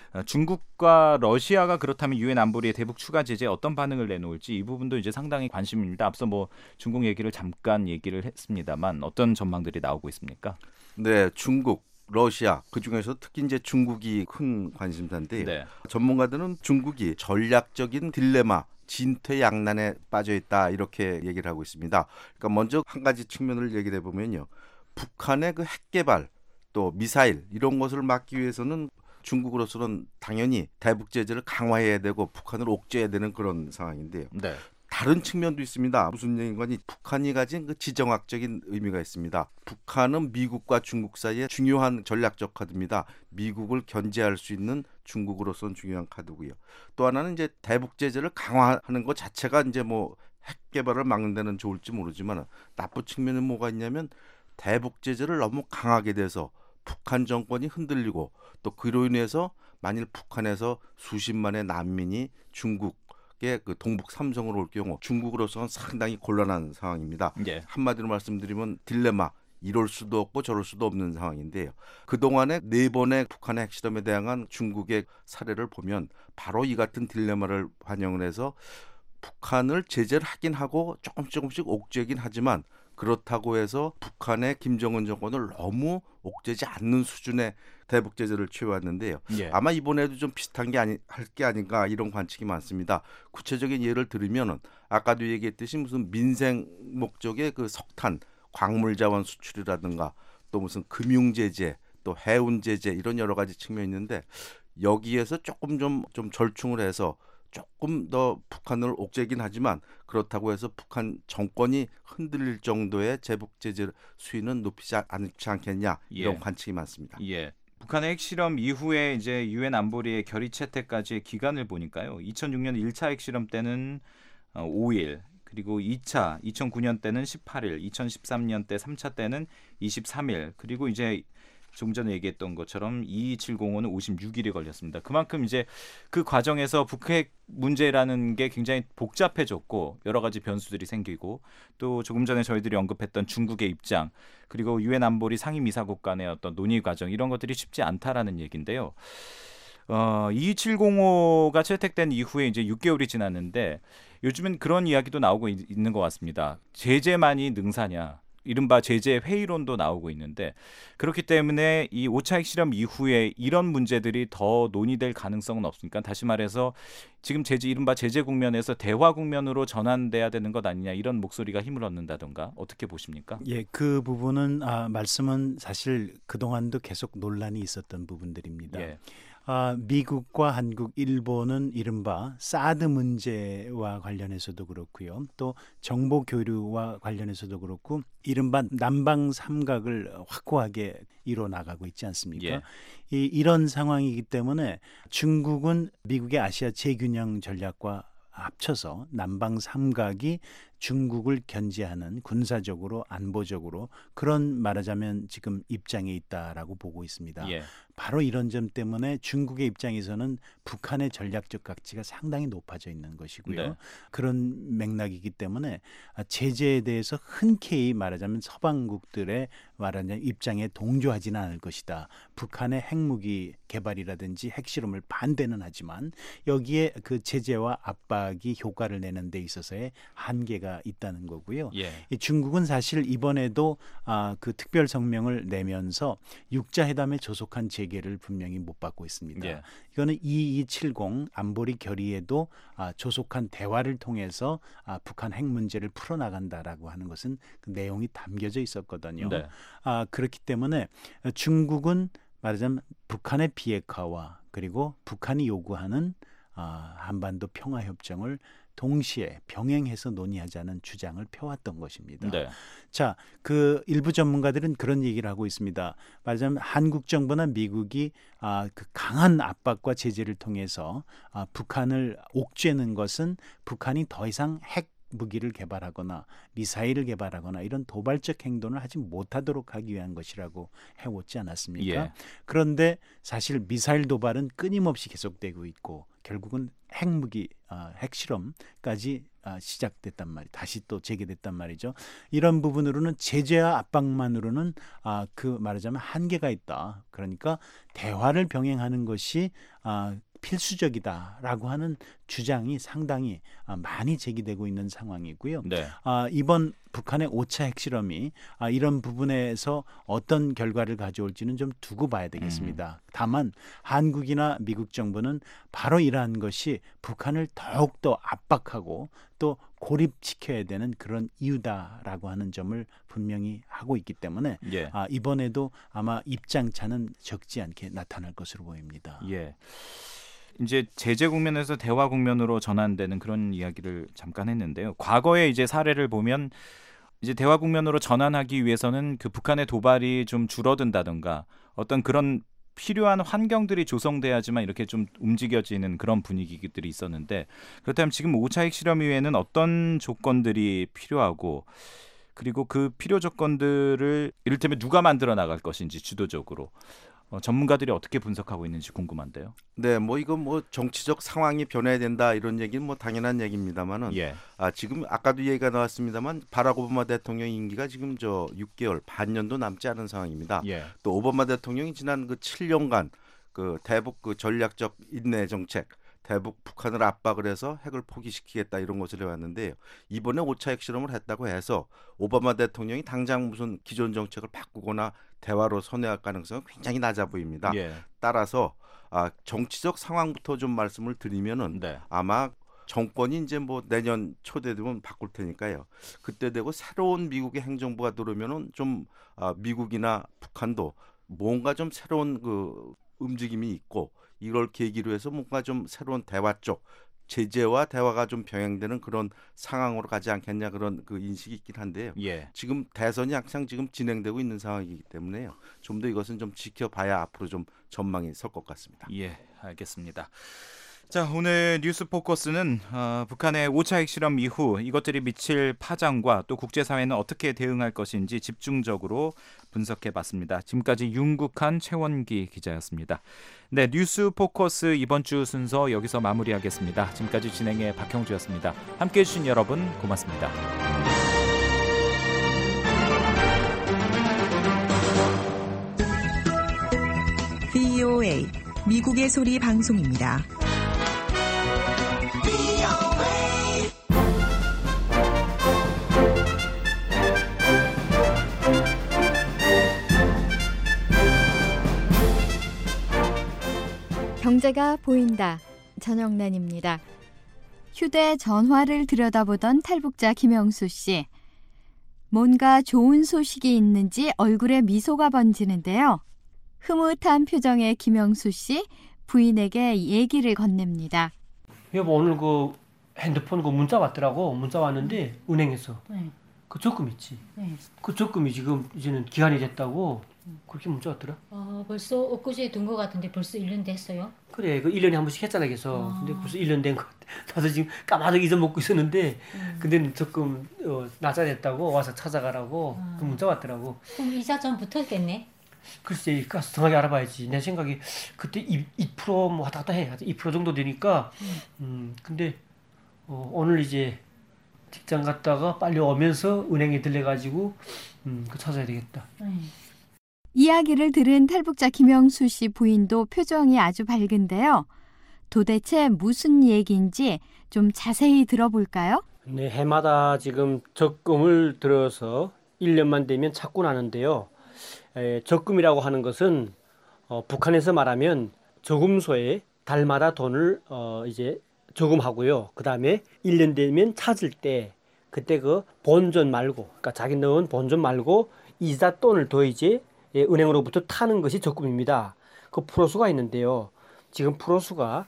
중국과 러시아가 그렇다면 유엔 안보리의 대북 추가 제재에 어떤 반응을 내놓을지 이 부분도 이제 상당히 관심입니다. 앞서 중국 얘기를 잠깐 얘기를 했습니다만 어떤 전망들이 나오고 있습니까? 네, 중국, 러시아, 그중에서 특히 이제 중국이 큰 관심사인데 네. 전문가들은 중국이 전략적인 딜레마, 진퇴양난에 빠져 있다 이렇게 얘기를 하고 있습니다. 그러니까 먼저 한 가지 측면을 얘기를 해보면요. 북한의 그 핵 개발 또 미사일 이런 것을 막기 위해서는 중국으로서는 당연히 대북 제재를 강화해야 되고 북한을 옥죄해야 되는 그런 상황인데요. 네. 다른 측면도 있습니다. 무슨 얘기인가니 북한이 가진 그 지정학적인 의미가 있습니다. 북한은 미국과 중국 사이에 중요한 전략적 카드입니다. 미국을 견제할 수 있는 중국으로서는 중요한 카드고요. 또 하나는 이제 대북 제재를 강화하는 것 자체가 이제 뭐 핵 개발을 막는 데는 좋을지 모르지만 나쁜 측면은 뭐가 있냐면 대북 제재를 너무 강하게 돼서 북한 정권이 흔들리고 또 그로 인해서 만일 북한에서 수십만의 난민이 중국의 그 동북 삼성으로 올 경우 중국으로서는 상당히 곤란한 상황입니다. 예. 한마디로 말씀드리면 딜레마, 이럴 수도 없고 저럴 수도 없는 상황인데요. 그동안에 4번의 북한의 핵실험에 대한 중국의 사례를 보면 바로 이 같은 딜레마를 반영을 해서 북한을 제재를 하긴 하고 조금씩 옥죄긴 하지만 그렇다고 해서 북한의 김정은 정권을 너무 옥죄지 않는 수준의 대북 제재를 취해왔는데요. 예. 아마 이번에도 좀 비슷한 게 할 게 아닌가 이런 관측이 많습니다. 구체적인 예를 들면은 아까도 얘기했듯이 무슨 민생 목적의 그 석탄, 광물 자원 수출이라든가 또 무슨 금융 제재, 또 해운 제재 이런 여러 가지 측면이 있는데 여기에서 조금 좀 절충을 해서 조금 더 북한을 옥죄긴 하지만 그렇다고 해서 북한 정권이 흔들릴 정도의 제북 제재 수위는 높이지 않지 않겠냐 이런 예. 관측이 많습니다. 예. 북한의 핵실험 이후에 이제 유엔 안보리의 결의 채택까지의 기간을 보니까요. 2006년 1차 핵실험 때는 5일, 그리고 2차 2009년 때는 18일, 2013년 때 3차 때는 23일, 그리고 이제 좀 전에 얘기했던 것처럼 2270호는 56일이 걸렸습니다. 그만큼 이제 그 과정에서 북핵 문제라는 게 굉장히 복잡해졌고 여러 가지 변수들이 생기고 또 조금 전에 저희들이 언급했던 중국의 입장 그리고 유엔 안보리 상임이사국 간의 어떤 논의 과정 이런 것들이 쉽지 않다라는 얘기인데요. 2270호가 채택된 이후에 이제 6개월이 지났는데 요즘은 그런 이야기도 나오고 있는 것 같습니다. 제재만이 능사냐? 이른바 제재 회의론도 나오고 있는데 그렇기 때문에 이 5차 핵실험 이후에 이런 문제들이 더 논의될 가능성은 없으니까 다시 말해서 지금 이른바 제재 국면에서 대화 국면으로 전환돼야 되는 것 아니냐 이런 목소리가 힘을 얻는다던가 어떻게 보십니까? 예, 그 부분은 말씀은 사실 그동안도 계속 논란이 있었던 부분들입니다. 예. 미국과 한국, 일본은 이른바 사드 문제와 관련해서도 그렇고요. 또 정보 교류와 관련해서도 그렇고 이른바 남방 삼각을 확고하게 이뤄나가고 있지 않습니까? 예. 이런 상황이기 때문에 중국은 미국의 아시아 재균형 전략과 합쳐서 남방 삼각이 중국을 견제하는 군사적으로 안보적으로 그런 말하자면 지금 입장에 있다라고 보고 있습니다. 예. 바로 이런 점 때문에 중국의 입장에서는 북한의 전략적 가치가 상당히 높아져 있는 것이고요. 네. 그런 맥락이기 때문에 제재에 대해서 흔쾌히 말하자면 서방국들의 말하자면 입장에 동조하지는 않을 것이다. 북한의 핵무기 개발이라든지 핵실험을 반대는 하지만 여기에 그 제재와 압박이 효과를 내는 데 있어서의 한계가 있다는 거고요. 예. 이 중국은 사실 이번에도 그 특별 성명을 내면서 육자회담에 조속한 재개를 분명히 못 받고 있습니다. 예. 이거는 2270 안보리 결의에도 조속한 대화를 통해서 북한 핵 문제를 풀어나간다라고 하는 것은 그 내용이 담겨져 있었거든요. 네. 그렇기 때문에 중국은 말하자면 북한의 비핵화와 그리고 북한이 요구하는 한반도 평화협정을 동시에 병행해서 논의하자는 주장을 펴왔던 것입니다. 네. 자, 그 일부 전문가들은 그런 얘기를 하고 있습니다. 말하자면 한국 정부나 미국이 그 강한 압박과 제재를 통해서 북한을 옥죄는 것은 북한이 더 이상 핵 무기를 개발하거나 미사일을 개발하거나 이런 도발적 행동을 하지 못하도록 하기 위한 것이라고 해왔지 않았습니까? 예. 그런데 사실 미사일 도발은 끊임없이 계속되고 있고 결국은 핵무기 핵실험까지 시작됐단 말이죠. 다시 또 재개됐단 말이죠. 이런 부분으로는 제재와 압박만으로는 그 말하자면 한계가 있다. 그러니까 대화를 병행하는 것이 필수적이다라고 하는 주장이 상당히 많이 제기되고 있는 상황이고요. 네. 이번 북한의 5차 핵실험이 이런 부분에서 어떤 결과를 가져올지는 좀 두고 봐야 되겠습니다. 다만 한국이나 미국 정부는 바로 이러한 것이 북한을 더욱더 압박하고 또 고립시켜야 되는 그런 이유다라고 하는 점을 분명히 하고 있기 때문에 예. 이번에도 아마 입장차는 적지 않게 나타날 것으로 보입니다. 예. 이제 제재 국면에서 대화 국면으로 전환되는 그런 이야기를 잠깐 했는데요. 과거의 이제 사례를 보면 이제 대화 국면으로 전환하기 위해서는 그 북한의 도발이 좀 줄어든다든가 어떤 그런 필요한 환경들이 조성돼야지만 이렇게 좀 움직여지는 그런 분위기들이 있었는데, 그렇다면 지금 5차 핵실험 이후에는 어떤 조건들이 필요하고, 그리고 그 필요 조건들을 이를테면 누가 만들어 나갈 것인지 주도적으로 전문가들이 어떻게 분석하고 있는지 궁금한데요. 네, 이거 정치적 상황이 변해야 된다 이런 얘기는 당연한 얘기입니다만은 예. 지금 아까도 얘기가 나왔습니다만 바락 오바마 대통령 임기가 지금 6개월 반년도 남지 않은 상황입니다. 예. 또 오바마 대통령이 지난 7년간 대북 전략적 인내 정책, 대북 북한을 압박을 해서 핵을 포기시키겠다 이런 것을 해왔는데요. 이번에 5차 핵실험을 했다고 해서 오바마 대통령이 당장 무슨 기존 정책을 바꾸거나 대화로 선회할 가능성은 굉장히 낮아 보입니다. 예. 따라서 정치적 상황부터 좀 말씀을 드리면은 네. 아마 정권이 이제 내년 초대 되면 바꿀 테니까요. 그때 되고 새로운 미국의 행정부가 들어오면은 좀 미국이나 북한도 뭔가 좀 새로운 움직임이 있고, 이걸 계기로 해서 뭔가 좀 새로운 대화 쪽 제재와 대화가 좀 병행되는 그런 상황으로 가지 않겠냐, 그런 인식이 있긴 한데요. 예. 지금 대선이 항상 지금 진행되고 있는 상황이기 때문에요. 좀 더 이것은 좀 지켜봐야 앞으로 좀 전망이 설 것 같습니다. 예, 알겠습니다. 자, 오늘 뉴스 포커스는 북한의 5차 핵실험 이후 이것들이 미칠 파장과 또 국제사회는 어떻게 대응할 것인지 집중적으로 분석해봤습니다. 지금까지 윤국한 최원기 기자였습니다. 네, 뉴스 포커스 이번 주 순서 여기서 마무리하겠습니다. 지금까지 진행의 박형주였습니다. 함께해 주신 여러분 고맙습니다. VOA 미국의 소리 방송입니다. 경제가 보인다. 전영란입니다. 휴대전화를 들여다보던 탈북자 김영수 씨. 뭔가 좋은 소식이 있는지 얼굴에 미소가 번지는데요. 흐뭇한 표정의 김영수 씨, 부인에게 얘기를 건넵니다. 여보, 오늘 핸드폰 문자 왔더라고. 문자 왔는데 은행에서. 네. 그 적금 있지. 네. 그 적금이 지금 이제는 기한이 됐다고. 그렇게 문자 왔더라. 벌써 엊그제 든 거 같은데 벌써 1년 됐어요? 그래, 1년에 한 번씩 했잖아, 그래서. 근데 벌써 1년 된 거 같아. 나도 지금 까마득 잊어먹고 있었는데, 근데 적금 낮아졌다고 와서 찾아가라고 그 문자 왔더라고. 그럼 이자 좀 붙었겠네? 글쎄, 정확히 알아봐야지. 내 생각에 그때 2% 왔다 갔다 해. 2% 정도 되니까. 근데 오늘 이제 직장 갔다가 빨리 오면서 은행에 들려가지고 찾아야 되겠다. 이야기를 들은 탈북자 김영수 씨 부인도 표정이 아주 밝은데요. 도대체 무슨 얘기인지 좀 자세히 들어볼까요? 네, 해마다 지금 적금을 들어서 1년만 되면 찾고 나는데요. 적금이라고 하는 것은 북한에서 말하면 저금소에 달마다 돈을 이제 저금하고요. 그 다음에 1년 되면 찾을 때 그때 그 본전 말고, 그러니까 자기 넣은 본전 말고 이자 돈을 더 이제 은행으로부터 타는 것이 적금입니다. 그 프로수가 있는데요. 지금 프로수가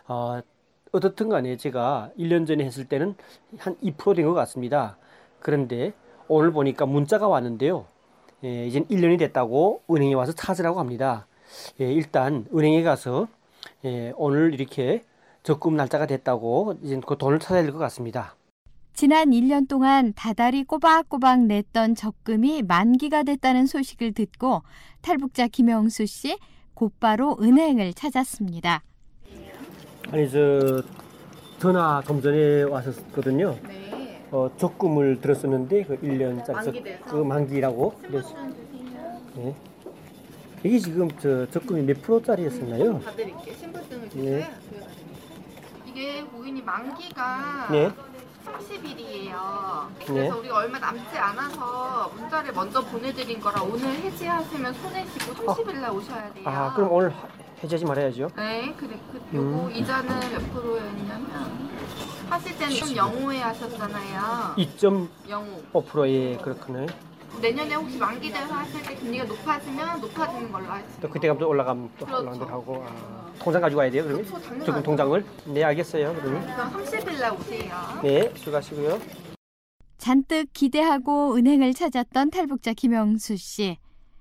어떻든 간에 제가 1년 전에 했을 때는 한 2% 된 것 같습니다. 그런데 오늘 보니까 문자가 왔는데요. 이제 1년이 됐다고 은행에 와서 찾으라고 합니다. 일단 은행에 가서 오늘 이렇게 적금 날짜가 됐다고 이제 그 돈을 찾아야 될 것 같습니다. 지난 1년 동안 다달이 꼬박꼬박 냈던 적금이 만기가 됐다는 소식을 듣고 탈북자 김영수 씨 곧바로 은행을 찾았습니다. 아니 전화 좀 전에 왔었거든요. 네. 적금을 들었었는데 그 1년짜리 만기돼서? 그 만기라고. 그래서 네. 이게 지금 적금이 몇 프로짜리였었나요? 받을게 신분증을 네. 주세요. 이게 고객님 만기가 네. 30일이에요. 그래서 네. 우리가 얼마 남지 않아서 문자를 먼저 보내드린 거라 오늘 해지하시면 손해시고 30일 날 오셔야 돼요. 아, 그럼 오늘 해지하지 말아야죠. 네, 요거 이자는 몇 프로였냐면 하실 때는 2.05에 하셨잖아요. 2.05%. 예, 그렇군요. 내년에 혹시 만기 돼서 하실 때 금리가 높아지면 높아지는 걸로 하시죠. 또 그때 가면 또 올라가면 또 그렇죠. 올라가는 대로 하고. 통장 가지고 와야 돼요, 그러면? 그렇죠, 당연하죠. 조금 통장을? 네, 알겠어요, 그러면. 그럼 30일 날 오세요. 네, 수고하시고요. 잔뜩 기대하고 은행을 찾았던 탈북자 김영수 씨.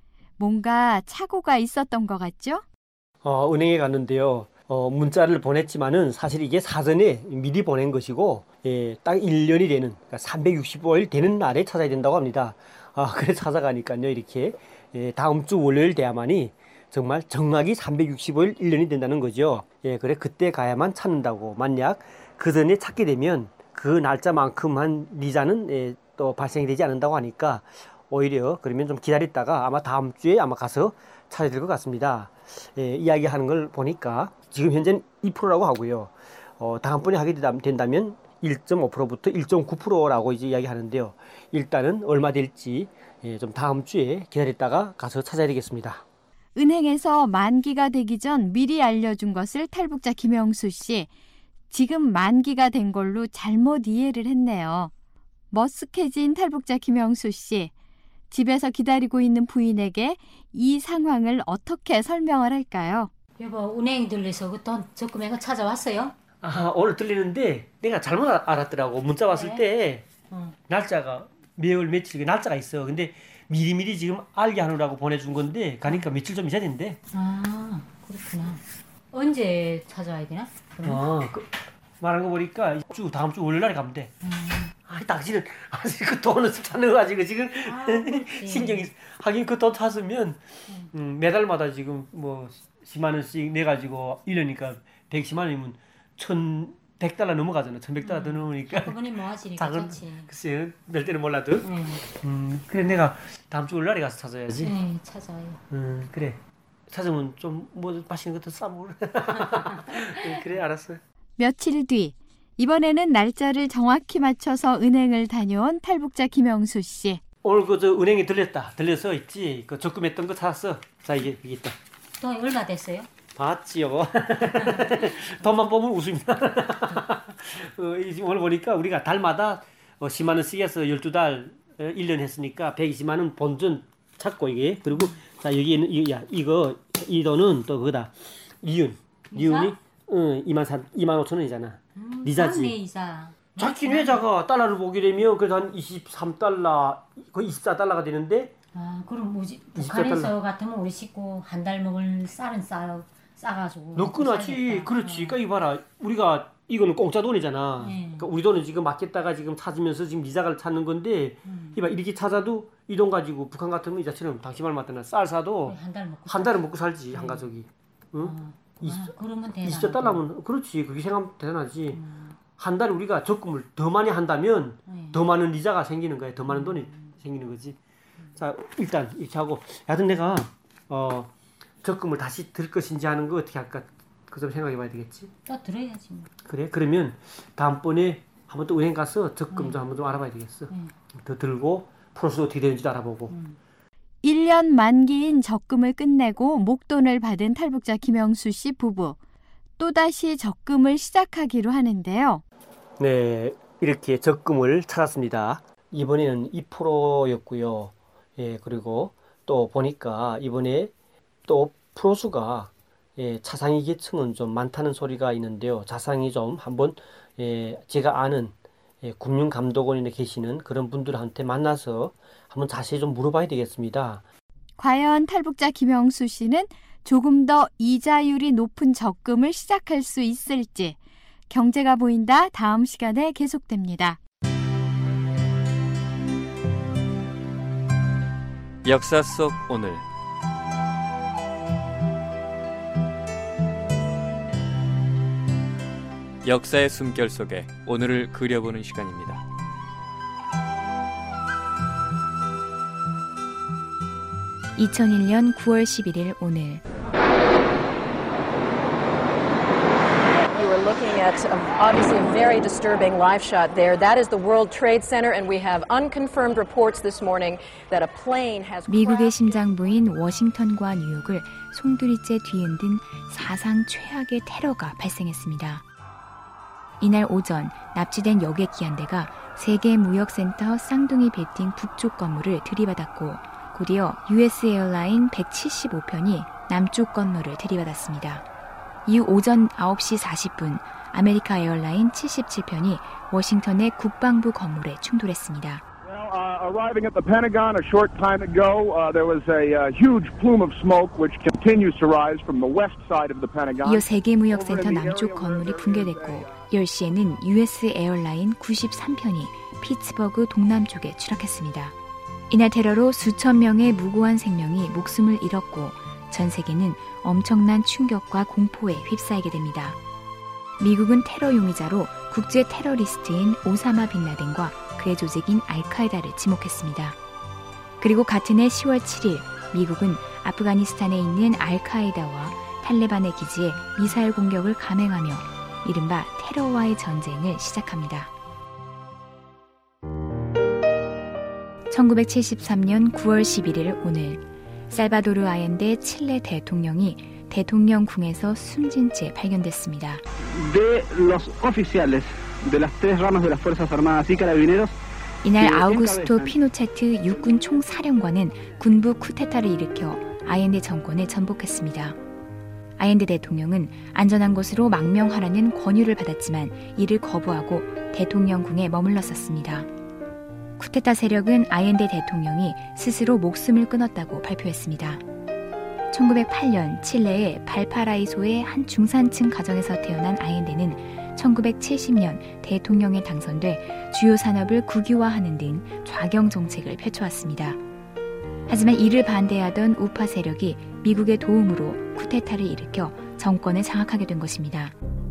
뭔가 착오가 있었던 것 같죠? 은행에 갔는데요. 문자를 보냈지만은 사실 이게 사전에 미리 보낸 것이고, 예, 딱 1년이 되는, 그러니까 365일 되는 날에 찾아야 된다고 합니다. 그래 찾아가니까요, 이렇게, 예, 다음 주 월요일 돼야만이 정말 정확히 365일 1년이 된다는 거죠. 예, 그래, 그때 가야만 찾는다고. 만약 그 전에 찾게 되면 그 날짜만큼 한 이자는 예, 또 발생이 되지 않는다고 하니까 오히려 그러면 좀 기다렸다가 아마 다음 주에 아마 가서 찾아야 될 것 같습니다. 예, 이야기하는 걸 보니까 지금 현재는 2%라고 하고요. 다음번에 하게 된다면 1.5%부터 1.9%라고 이제 이야기하는데요. 일단은 얼마 될지 예, 좀 다음 주에 기다렸다가 가서 찾아야 되겠습니다. 은행에서 만기가 되기 전 미리 알려준 것을 탈북자 김영수 씨. 지금 만기가 된 걸로 잘못 이해를 했네요. 머쓱해진 탈북자 김영수 씨. 집에서 기다리고 있는 부인에게 이 상황을 어떻게 설명을 할까요? 여보, 은행 들려서 그 돈 적금액을 찾아왔어요? 오늘 들리는데 내가 잘못 알았더라고. 문자 왔을 때 날짜가 매월 며칠 날짜가 있어. 근데 미리미리 지금 알게 하느라고 보내준 건데 가니까 며칠 좀 있어야 된대. 그렇구나. 언제 찾아와야 되나? 말한 거 보니까 다음 주 월요일 날에 가면 돼. 당신은 아직 그 돈을 찾는 거 가지고 지금 신경이 하긴 그 돈 찾으면 매달마다 지금 뭐 10만 원씩 내 가지고 1년이니까 110만 원이면 1,100달러 넘어가잖아. 1,100달러 더 넘으니까. 그분이 모아지니까 좋지. 글쎄요, 낼 때는 몰라도. 그래 내가 다음 주 월요일에 가서 찾아야지. 네, 찾아요. 그래. 찾으면 좀 뭐 맛있는 것도 싸 먹으라. 그래, 알았어. 며칠 뒤 이번에는 날짜를 정확히 맞춰서 은행을 다녀온 탈북자 김영수 씨. 오늘 저 은행에 들려서 있지. 그 적금했던 거 찾았어. 자, 이게 있다. 돈 얼마 됐어요? 봤지요. 돈만 보면 웃습니다. 오늘 보니까 우리가 달마다 10만 원씩 해서 12달 1년 했으니까 120만 원 본전 찾고 이게. 그리고 자, 여기에는 이 돈은 또 그거다. 이윤이 2만 5천 원이잖아. 이자지. 이자. 작긴 왜 작아? 달러를 보게 되면 그래도 한 23달러, 거의 24달러가 되는데. 그럼 뭐지? 북한에서 같으면 우리 식구 한 달 먹을 쌀은 싸가지고. 너끈하지. 그렇지. 그러니까 이봐라. 우리가 이거는 공짜 돈이잖아. 그러니까 우리 돈은 지금 맡겼다가 지금 찾으면서 지금 이자를 찾는 건데, 이봐 이렇게 찾아도 이 돈 가지고 북한 같으면 이자처럼 당신 말 맞다나 쌀 사도 한 달은 먹고 살지 한 가족이. 응? 그러면 대단하다. 20달러면 그렇지. 그게 생각하면 대단하지. 한 달에 우리가 적금을 더 많이 한다면 더 많은 이자가 생기는 거야. 더 많은 돈이 생기는 거지. 자, 일단 이렇게 하고 하여튼 내가 적금을 다시 들 것인지 하는 거 어떻게 할까? 그 좀 생각해 봐야 되겠지. 또 들어야지 뭐. 그래? 그러면 다음번에 한번 또 은행 가서 적금 좀 한번 좀 알아봐야 되겠어. 더 들고 프로세스 어떻게 되는지도 알아보고. 1년 만기인 적금을 끝내고 목돈을 받은 탈북자 김영수 씨 부부. 또다시 적금을 시작하기로 하는데요. 네, 이렇게 적금을 찾았습니다. 이번에는 2%였고요. 예, 그리고 또 보니까 이번에 또 프로수가 차상위 계층은 좀 많다는 소리가 있는데요. 차상위 좀 한번 제가 아는 금융감독원에 계시는 그런 분들한테 만나서 한번 자세히 좀 물어봐야 되겠습니다. 과연 탈북자 김영수 씨는 조금 더 이자율이 높은 적금을 시작할 수 있을지. 경제가 보인다 다음 시간에 계속됩니다. 역사 속 오늘 역사의 숨결 속에 오늘을 그려보는 시간입니다. (2001년 9월 11일) 오늘 You were looking at obviously a very disturbing live shot there. That is the World Trade Center, and we have unconfirmed reports this morning that a plane has 미국의 심장부인 워싱턴과 뉴욕을 송두리째 뒤흔든 사상 최악의 테러가 발생했습니다. 이날 오전 납치된 여객기 한 대가 세계무역센터 쌍둥이 빌딩 북쪽 건물을 들이받았고 곧이어 US 에어라인 175편이 남쪽 건물을 들이받았습니다. 이후 오전 9시 40분 아메리카 에어라인 77편이 워싱턴의 국방부 건물에 충돌했습니다. Arriving at the Pentagon a short time ago, there was a huge plume of smoke which continues to rise from the west side of the Pentagon. 이어 세계무역센터 남쪽 건물이 붕괴됐고 10시에는 US 에어라인 93편이 피츠버그 동남쪽에 추락했습니다. 이날 테러로 수천 명의 무고한 생명이 목숨을 잃었고 전 세계는 엄청난 충격과 공포에 휩싸이게 됩니다. 미국은 테러 용의자로 국제 테러리스트인 오사마 빈라덴과 그의 조직인 알카에다를 지목했습니다. 그리고 같은 해 10월 7일 미국은 아프가니스탄에 있는 알카에다와 탈레반의 기지에 미사일 공격을 감행하며 이른바 테러와의 전쟁을 시작합니다. 1973년 9월 11일 오늘 살바도르 아엔데 칠레 대통령이 대통령궁에서 숨진 채 발견됐습니다. 이날 아우구스토 피노체트 육군 총사령관은 군부 쿠데타를 일으켜 아엔데 정권을 전복했습니다. 아엔데 대통령은 안전한 곳으로 망명하라는 권유를 받았지만 이를 거부하고 대통령궁에 머물렀었습니다. 쿠데타 세력은 아엔데 대통령이 스스로 목숨을 끊었다고 발표했습니다. 1908년 칠레의 발파라이소의 한 중산층 가정에서 태어난 아엔데는 1970년 대통령에 당선돼 주요 산업을 국유화하는 등 좌경 정책을 펼쳐왔습니다. 하지만 이를 반대하던 우파 세력이 미국의 도움으로 쿠데타를 일으켜 정권을 장악하게 된 것입니다.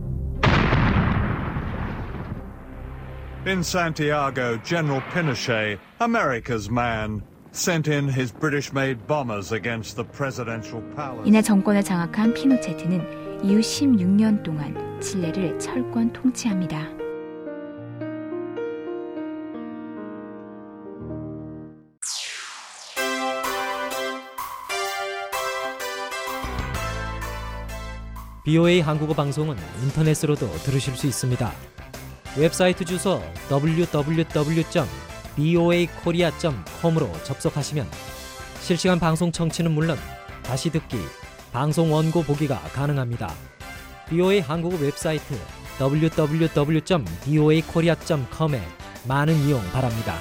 In Santiago, General Pinochet, America's man, sent in his British-made bombers against the presidential palace. 이날 정권을 장악한 피노체트는 이후 16년 동안 칠레를 철권 통치합니다. BOA 한국어 방송은 인터넷으로도 들으실 수 있습니다. 웹사이트 주소 www.boakorea.com으로 접속하시면 실시간 방송 청취는 물론 다시 듣기, 방송 원고 보기가 가능합니다. BOA 한국어 웹사이트 www.boakorea.com에 많은 이용 바랍니다.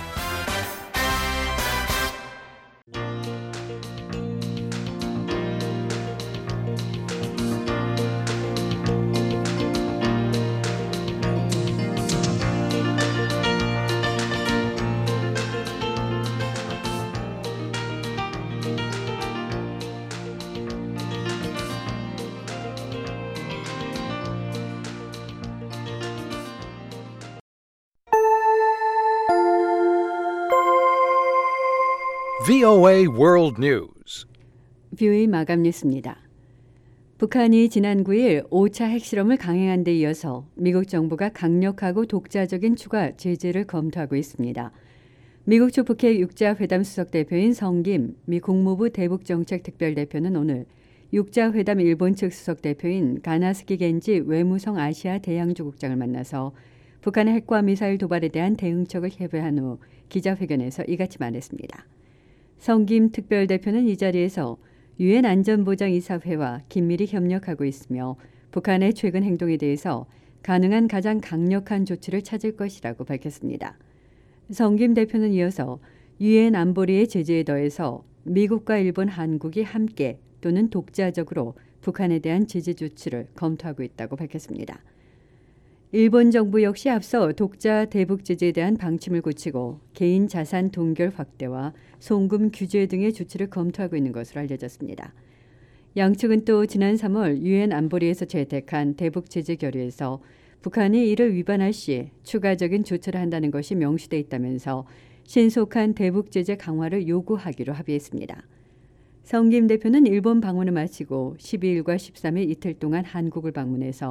VOA World News. VOA 마감 뉴스입니다. 북한이 지난 9일 5차 핵실험을 강행한 데 이어서 미국 정부가 강력하고 독자적인 추가 제재를 검토하고 있습니다. 미국 초 북핵 육자회담 수석대표인 성김 미 국무부 대북정책특별대표는 오늘 육자회담 일본 측 수석대표인 가나스키 겐지 외무성 아시아 대양조국장을 만나서 북한의 핵과 미사일 도발에 대한 대응책을 협의한 후 기자회견에서 이같이 말했습니다. 성김 특별대표는 이 자리에서 유엔 안전보장이사회와 긴밀히 협력하고 있으며 북한의 최근 행동에 대해서 가능한 가장 강력한 조치를 찾을 것이라고 밝혔습니다. 성김 대표는 이어서 유엔 안보리의 제재에 더해서 미국과 일본, 한국이 함께 또는 독자적으로 북한에 대한 제재 조치를 검토하고 있다고 밝혔습니다. 일본 정부 역시 앞서 독자 대북 제재에 대한 방침을 고치고 개인 자산 동결 확대와 송금 규제 등의 조치를 검토하고 있는 것으로 알려졌습니다. 양측은 또 지난 3월 유엔 안보리에서 채택한 대북 제재 결의에서 북한이 이를 위반할 시 추가적인 조처를 한다는 것이 명시돼 있다면서 신속한 대북 제재 강화를 요구하기로 합의했습니다. 성김 대표는 일본 방문을 마치고 12일과 13일 이틀 동안 한국을 방문해서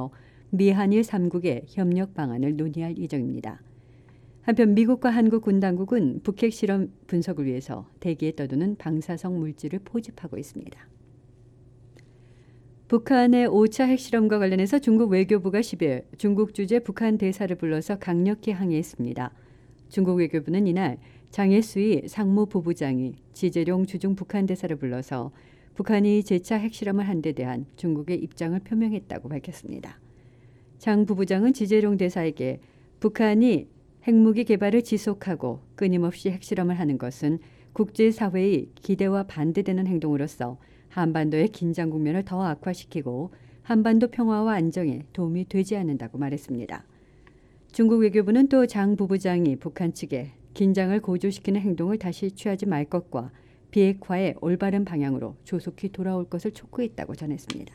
미한일 3국의 협력 방안을 논의할 예정입니다. 한편 미국과 한국 군 당국은 북핵 실험 분석을 위해서 대기에 떠도는 방사성 물질을 포집하고 있습니다. 북한의 5차 핵실험과 관련해서 중국 외교부가 10일 중국 주재 북한 대사를 불러서 강력히 항의했습니다. 중국 외교부는 이날 장예수이 상무부부장이 지재룡 주중 북한 대사를 불러서 북한이 재차 핵실험을 한 데 대한 중국의 입장을 표명했다고 밝혔습니다. 장 부부장은 지재룡 대사에게 북한이 핵무기 개발을 지속하고 끊임없이 핵실험을 하는 것은 국제사회의 기대와 반대되는 행동으로서 한반도의 긴장 국면을 더 악화시키고 한반도 평화와 안정에 도움이 되지 않는다고 말했습니다. 중국 외교부는 또 장 부부장이 북한 측에 긴장을 고조시키는 행동을 다시 취하지 말 것과 비핵화의 올바른 방향으로 조속히 돌아올 것을 촉구했다고 전했습니다.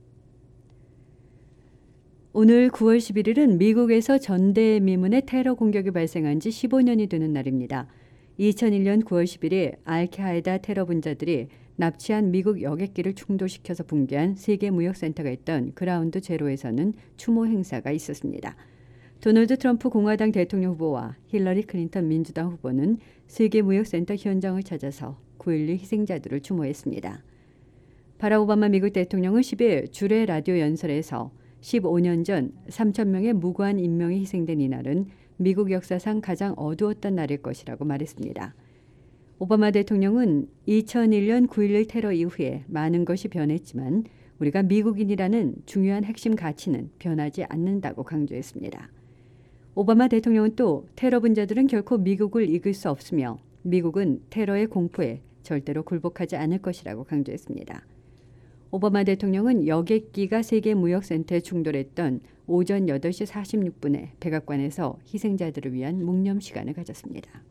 오늘 9월 11일은 미국에서 전대미문의 테러 공격이 발생한 지 15년이 되는 날입니다. 2001년 9월 11일 알카에다 테러 분자들이 납치한 미국 여객기를 충돌시켜서 붕괴한 세계무역센터가 있던 그라운드 제로에서는 추모 행사가 있었습니다. 도널드 트럼프 공화당 대통령 후보와 힐러리 클린턴 민주당 후보는 세계무역센터 현장을 찾아서 9.12 희생자들을 추모했습니다. 바락 오바마 미국 대통령은 10일 주례 라디오 연설에서 15년 전 3,000명의 무고한 인명이 희생된 이날은 미국 역사상 가장 어두웠던 날일 것이라고 말했습니다. 오바마 대통령은 2001년 9.11 테러 이후에 많은 것이 변했지만 우리가 미국인이라는 중요한 핵심 가치는 변하지 않는다고 강조했습니다. 오바마 대통령은 또 테러 분자들은 결코 미국을 이길 수 없으며 미국은 테러의 공포에 절대로 굴복하지 않을 것이라고 강조했습니다. 오바마 대통령은 여객기가 세계무역센터에 충돌했던 오전 8시 46분에 백악관에서 희생자들을 위한 묵념 시간을 가졌습니다.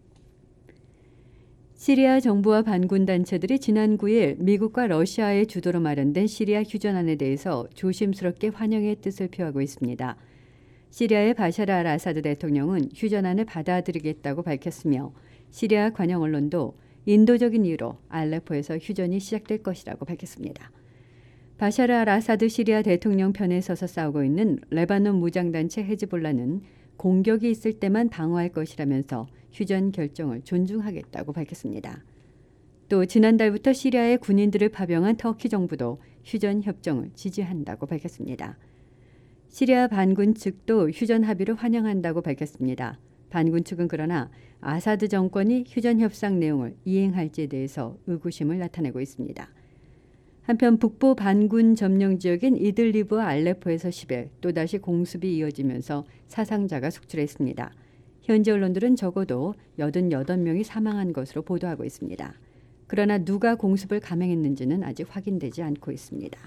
시리아 정부와 반군단체들이 지난 9일 미국과 러시아의 주도로 마련된 시리아 휴전안에 대해서 조심스럽게 환영의 뜻을 표하고 있습니다. 시리아의 바샤르 알 아사드 대통령은 휴전안을 받아들이겠다고 밝혔으며 시리아 관영 언론도 인도적인 이유로 알레포에서 휴전이 시작될 것이라고 밝혔습니다. 바샤르 알 아사드 시리아 대통령 편에 서서 싸우고 있는 레바논 무장단체 헤즈볼라는 공격이 있을 때만 방어할 것이라면서 휴전 결정을 존중하겠다고 밝혔습니다. 또 지난달부터 시리아의 군인들을 파병한 터키 정부도 휴전 협정을 지지한다고 밝혔습니다. 시리아 반군 측도 휴전 합의를 환영한다고 밝혔습니다. 반군 측은 그러나 아사드 정권이 휴전 협상 내용을 이행할지에 대해서 의구심을 나타내고 있습니다. 한편 북부 반군 점령 지역인 이들리브와 알레포에서 10일 또다시 공습이 이어지면서 사상자가 속출했습니다. 현지 언론들은 적어도 88명이 사망한 것으로 보도하고 있습니다. 그러나 누가 공습을 감행했는지는 아직 확인되지 않고 있습니다.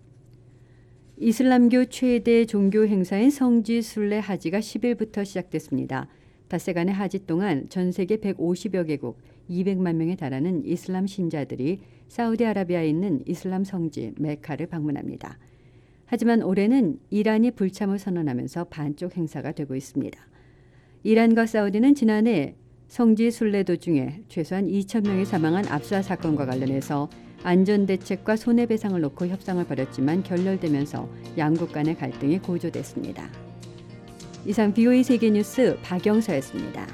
이슬람교 최대 종교 행사인 성지 순례 하지가 10일부터 시작됐습니다. 닷새간의 하지 동안 전 세계 150여 개국 200만 명에 달하는 이슬람 신자들이 사우디아라비아에 있는 이슬람 성지 메카를 방문합니다. 하지만 올해는 이란이 불참을 선언하면서 반쪽 행사가 되고 있습니다. 이란과 사우디는 지난해 성지 순례 도중에 최소한 2,000명이 사망한 압사 사건과 관련해서 안전대책과 손해배상을 놓고 협상을 벌였지만 결렬되면서 양국 간의 갈등이 고조됐습니다. 이상 BOA 세계뉴스 박영서였습니다.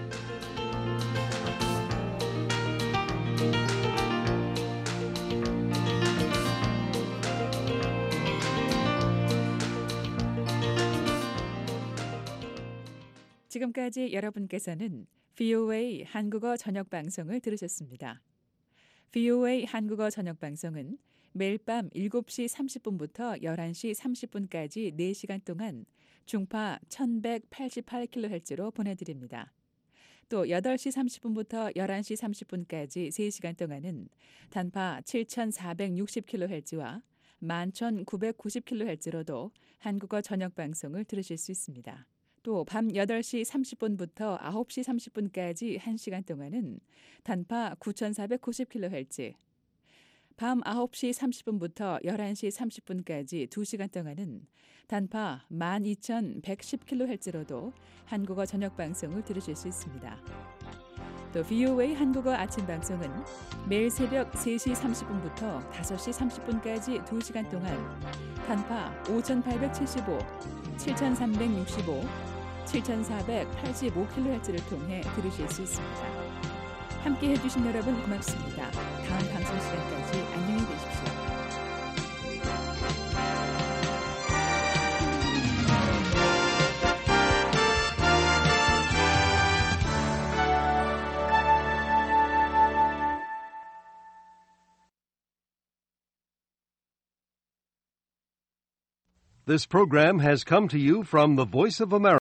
지금까지 여러분께서는 VOA 한국어 저녁 방송을 들으셨습니다. VOA 한국어 저녁 방송은 매일 밤 7시 30분부터 11시 30분까지 4시간 동안 중파 1188kHz로 보내드립니다. 또 8시 30분부터 11시 30분까지 3시간 동안은 단파 7460kHz와 11990kHz로도 한국어 저녁 방송을 들으실 수 있습니다. 또 밤 8시 30분부터 9시 30분까지 1시간 동안은 단파 9490kHz, 밤 9시 30분부터 11시 30분까지 2시간 동안은 단파 12110kHz로도 한국어 저녁 방송을 들으실 수 있습니다. 또 VOA 한국어 아침 방송은 매일 새벽 3시 30분부터 5시 30분까지 2시간 동안 단파 5875, 7365, 7485kHz를 통해 들으실 수 있습니다. 함께 해주신 여러분 고맙습니다. 다음 방송 시간까지 안녕히 계십시오. This program has come to you from the Voice of America.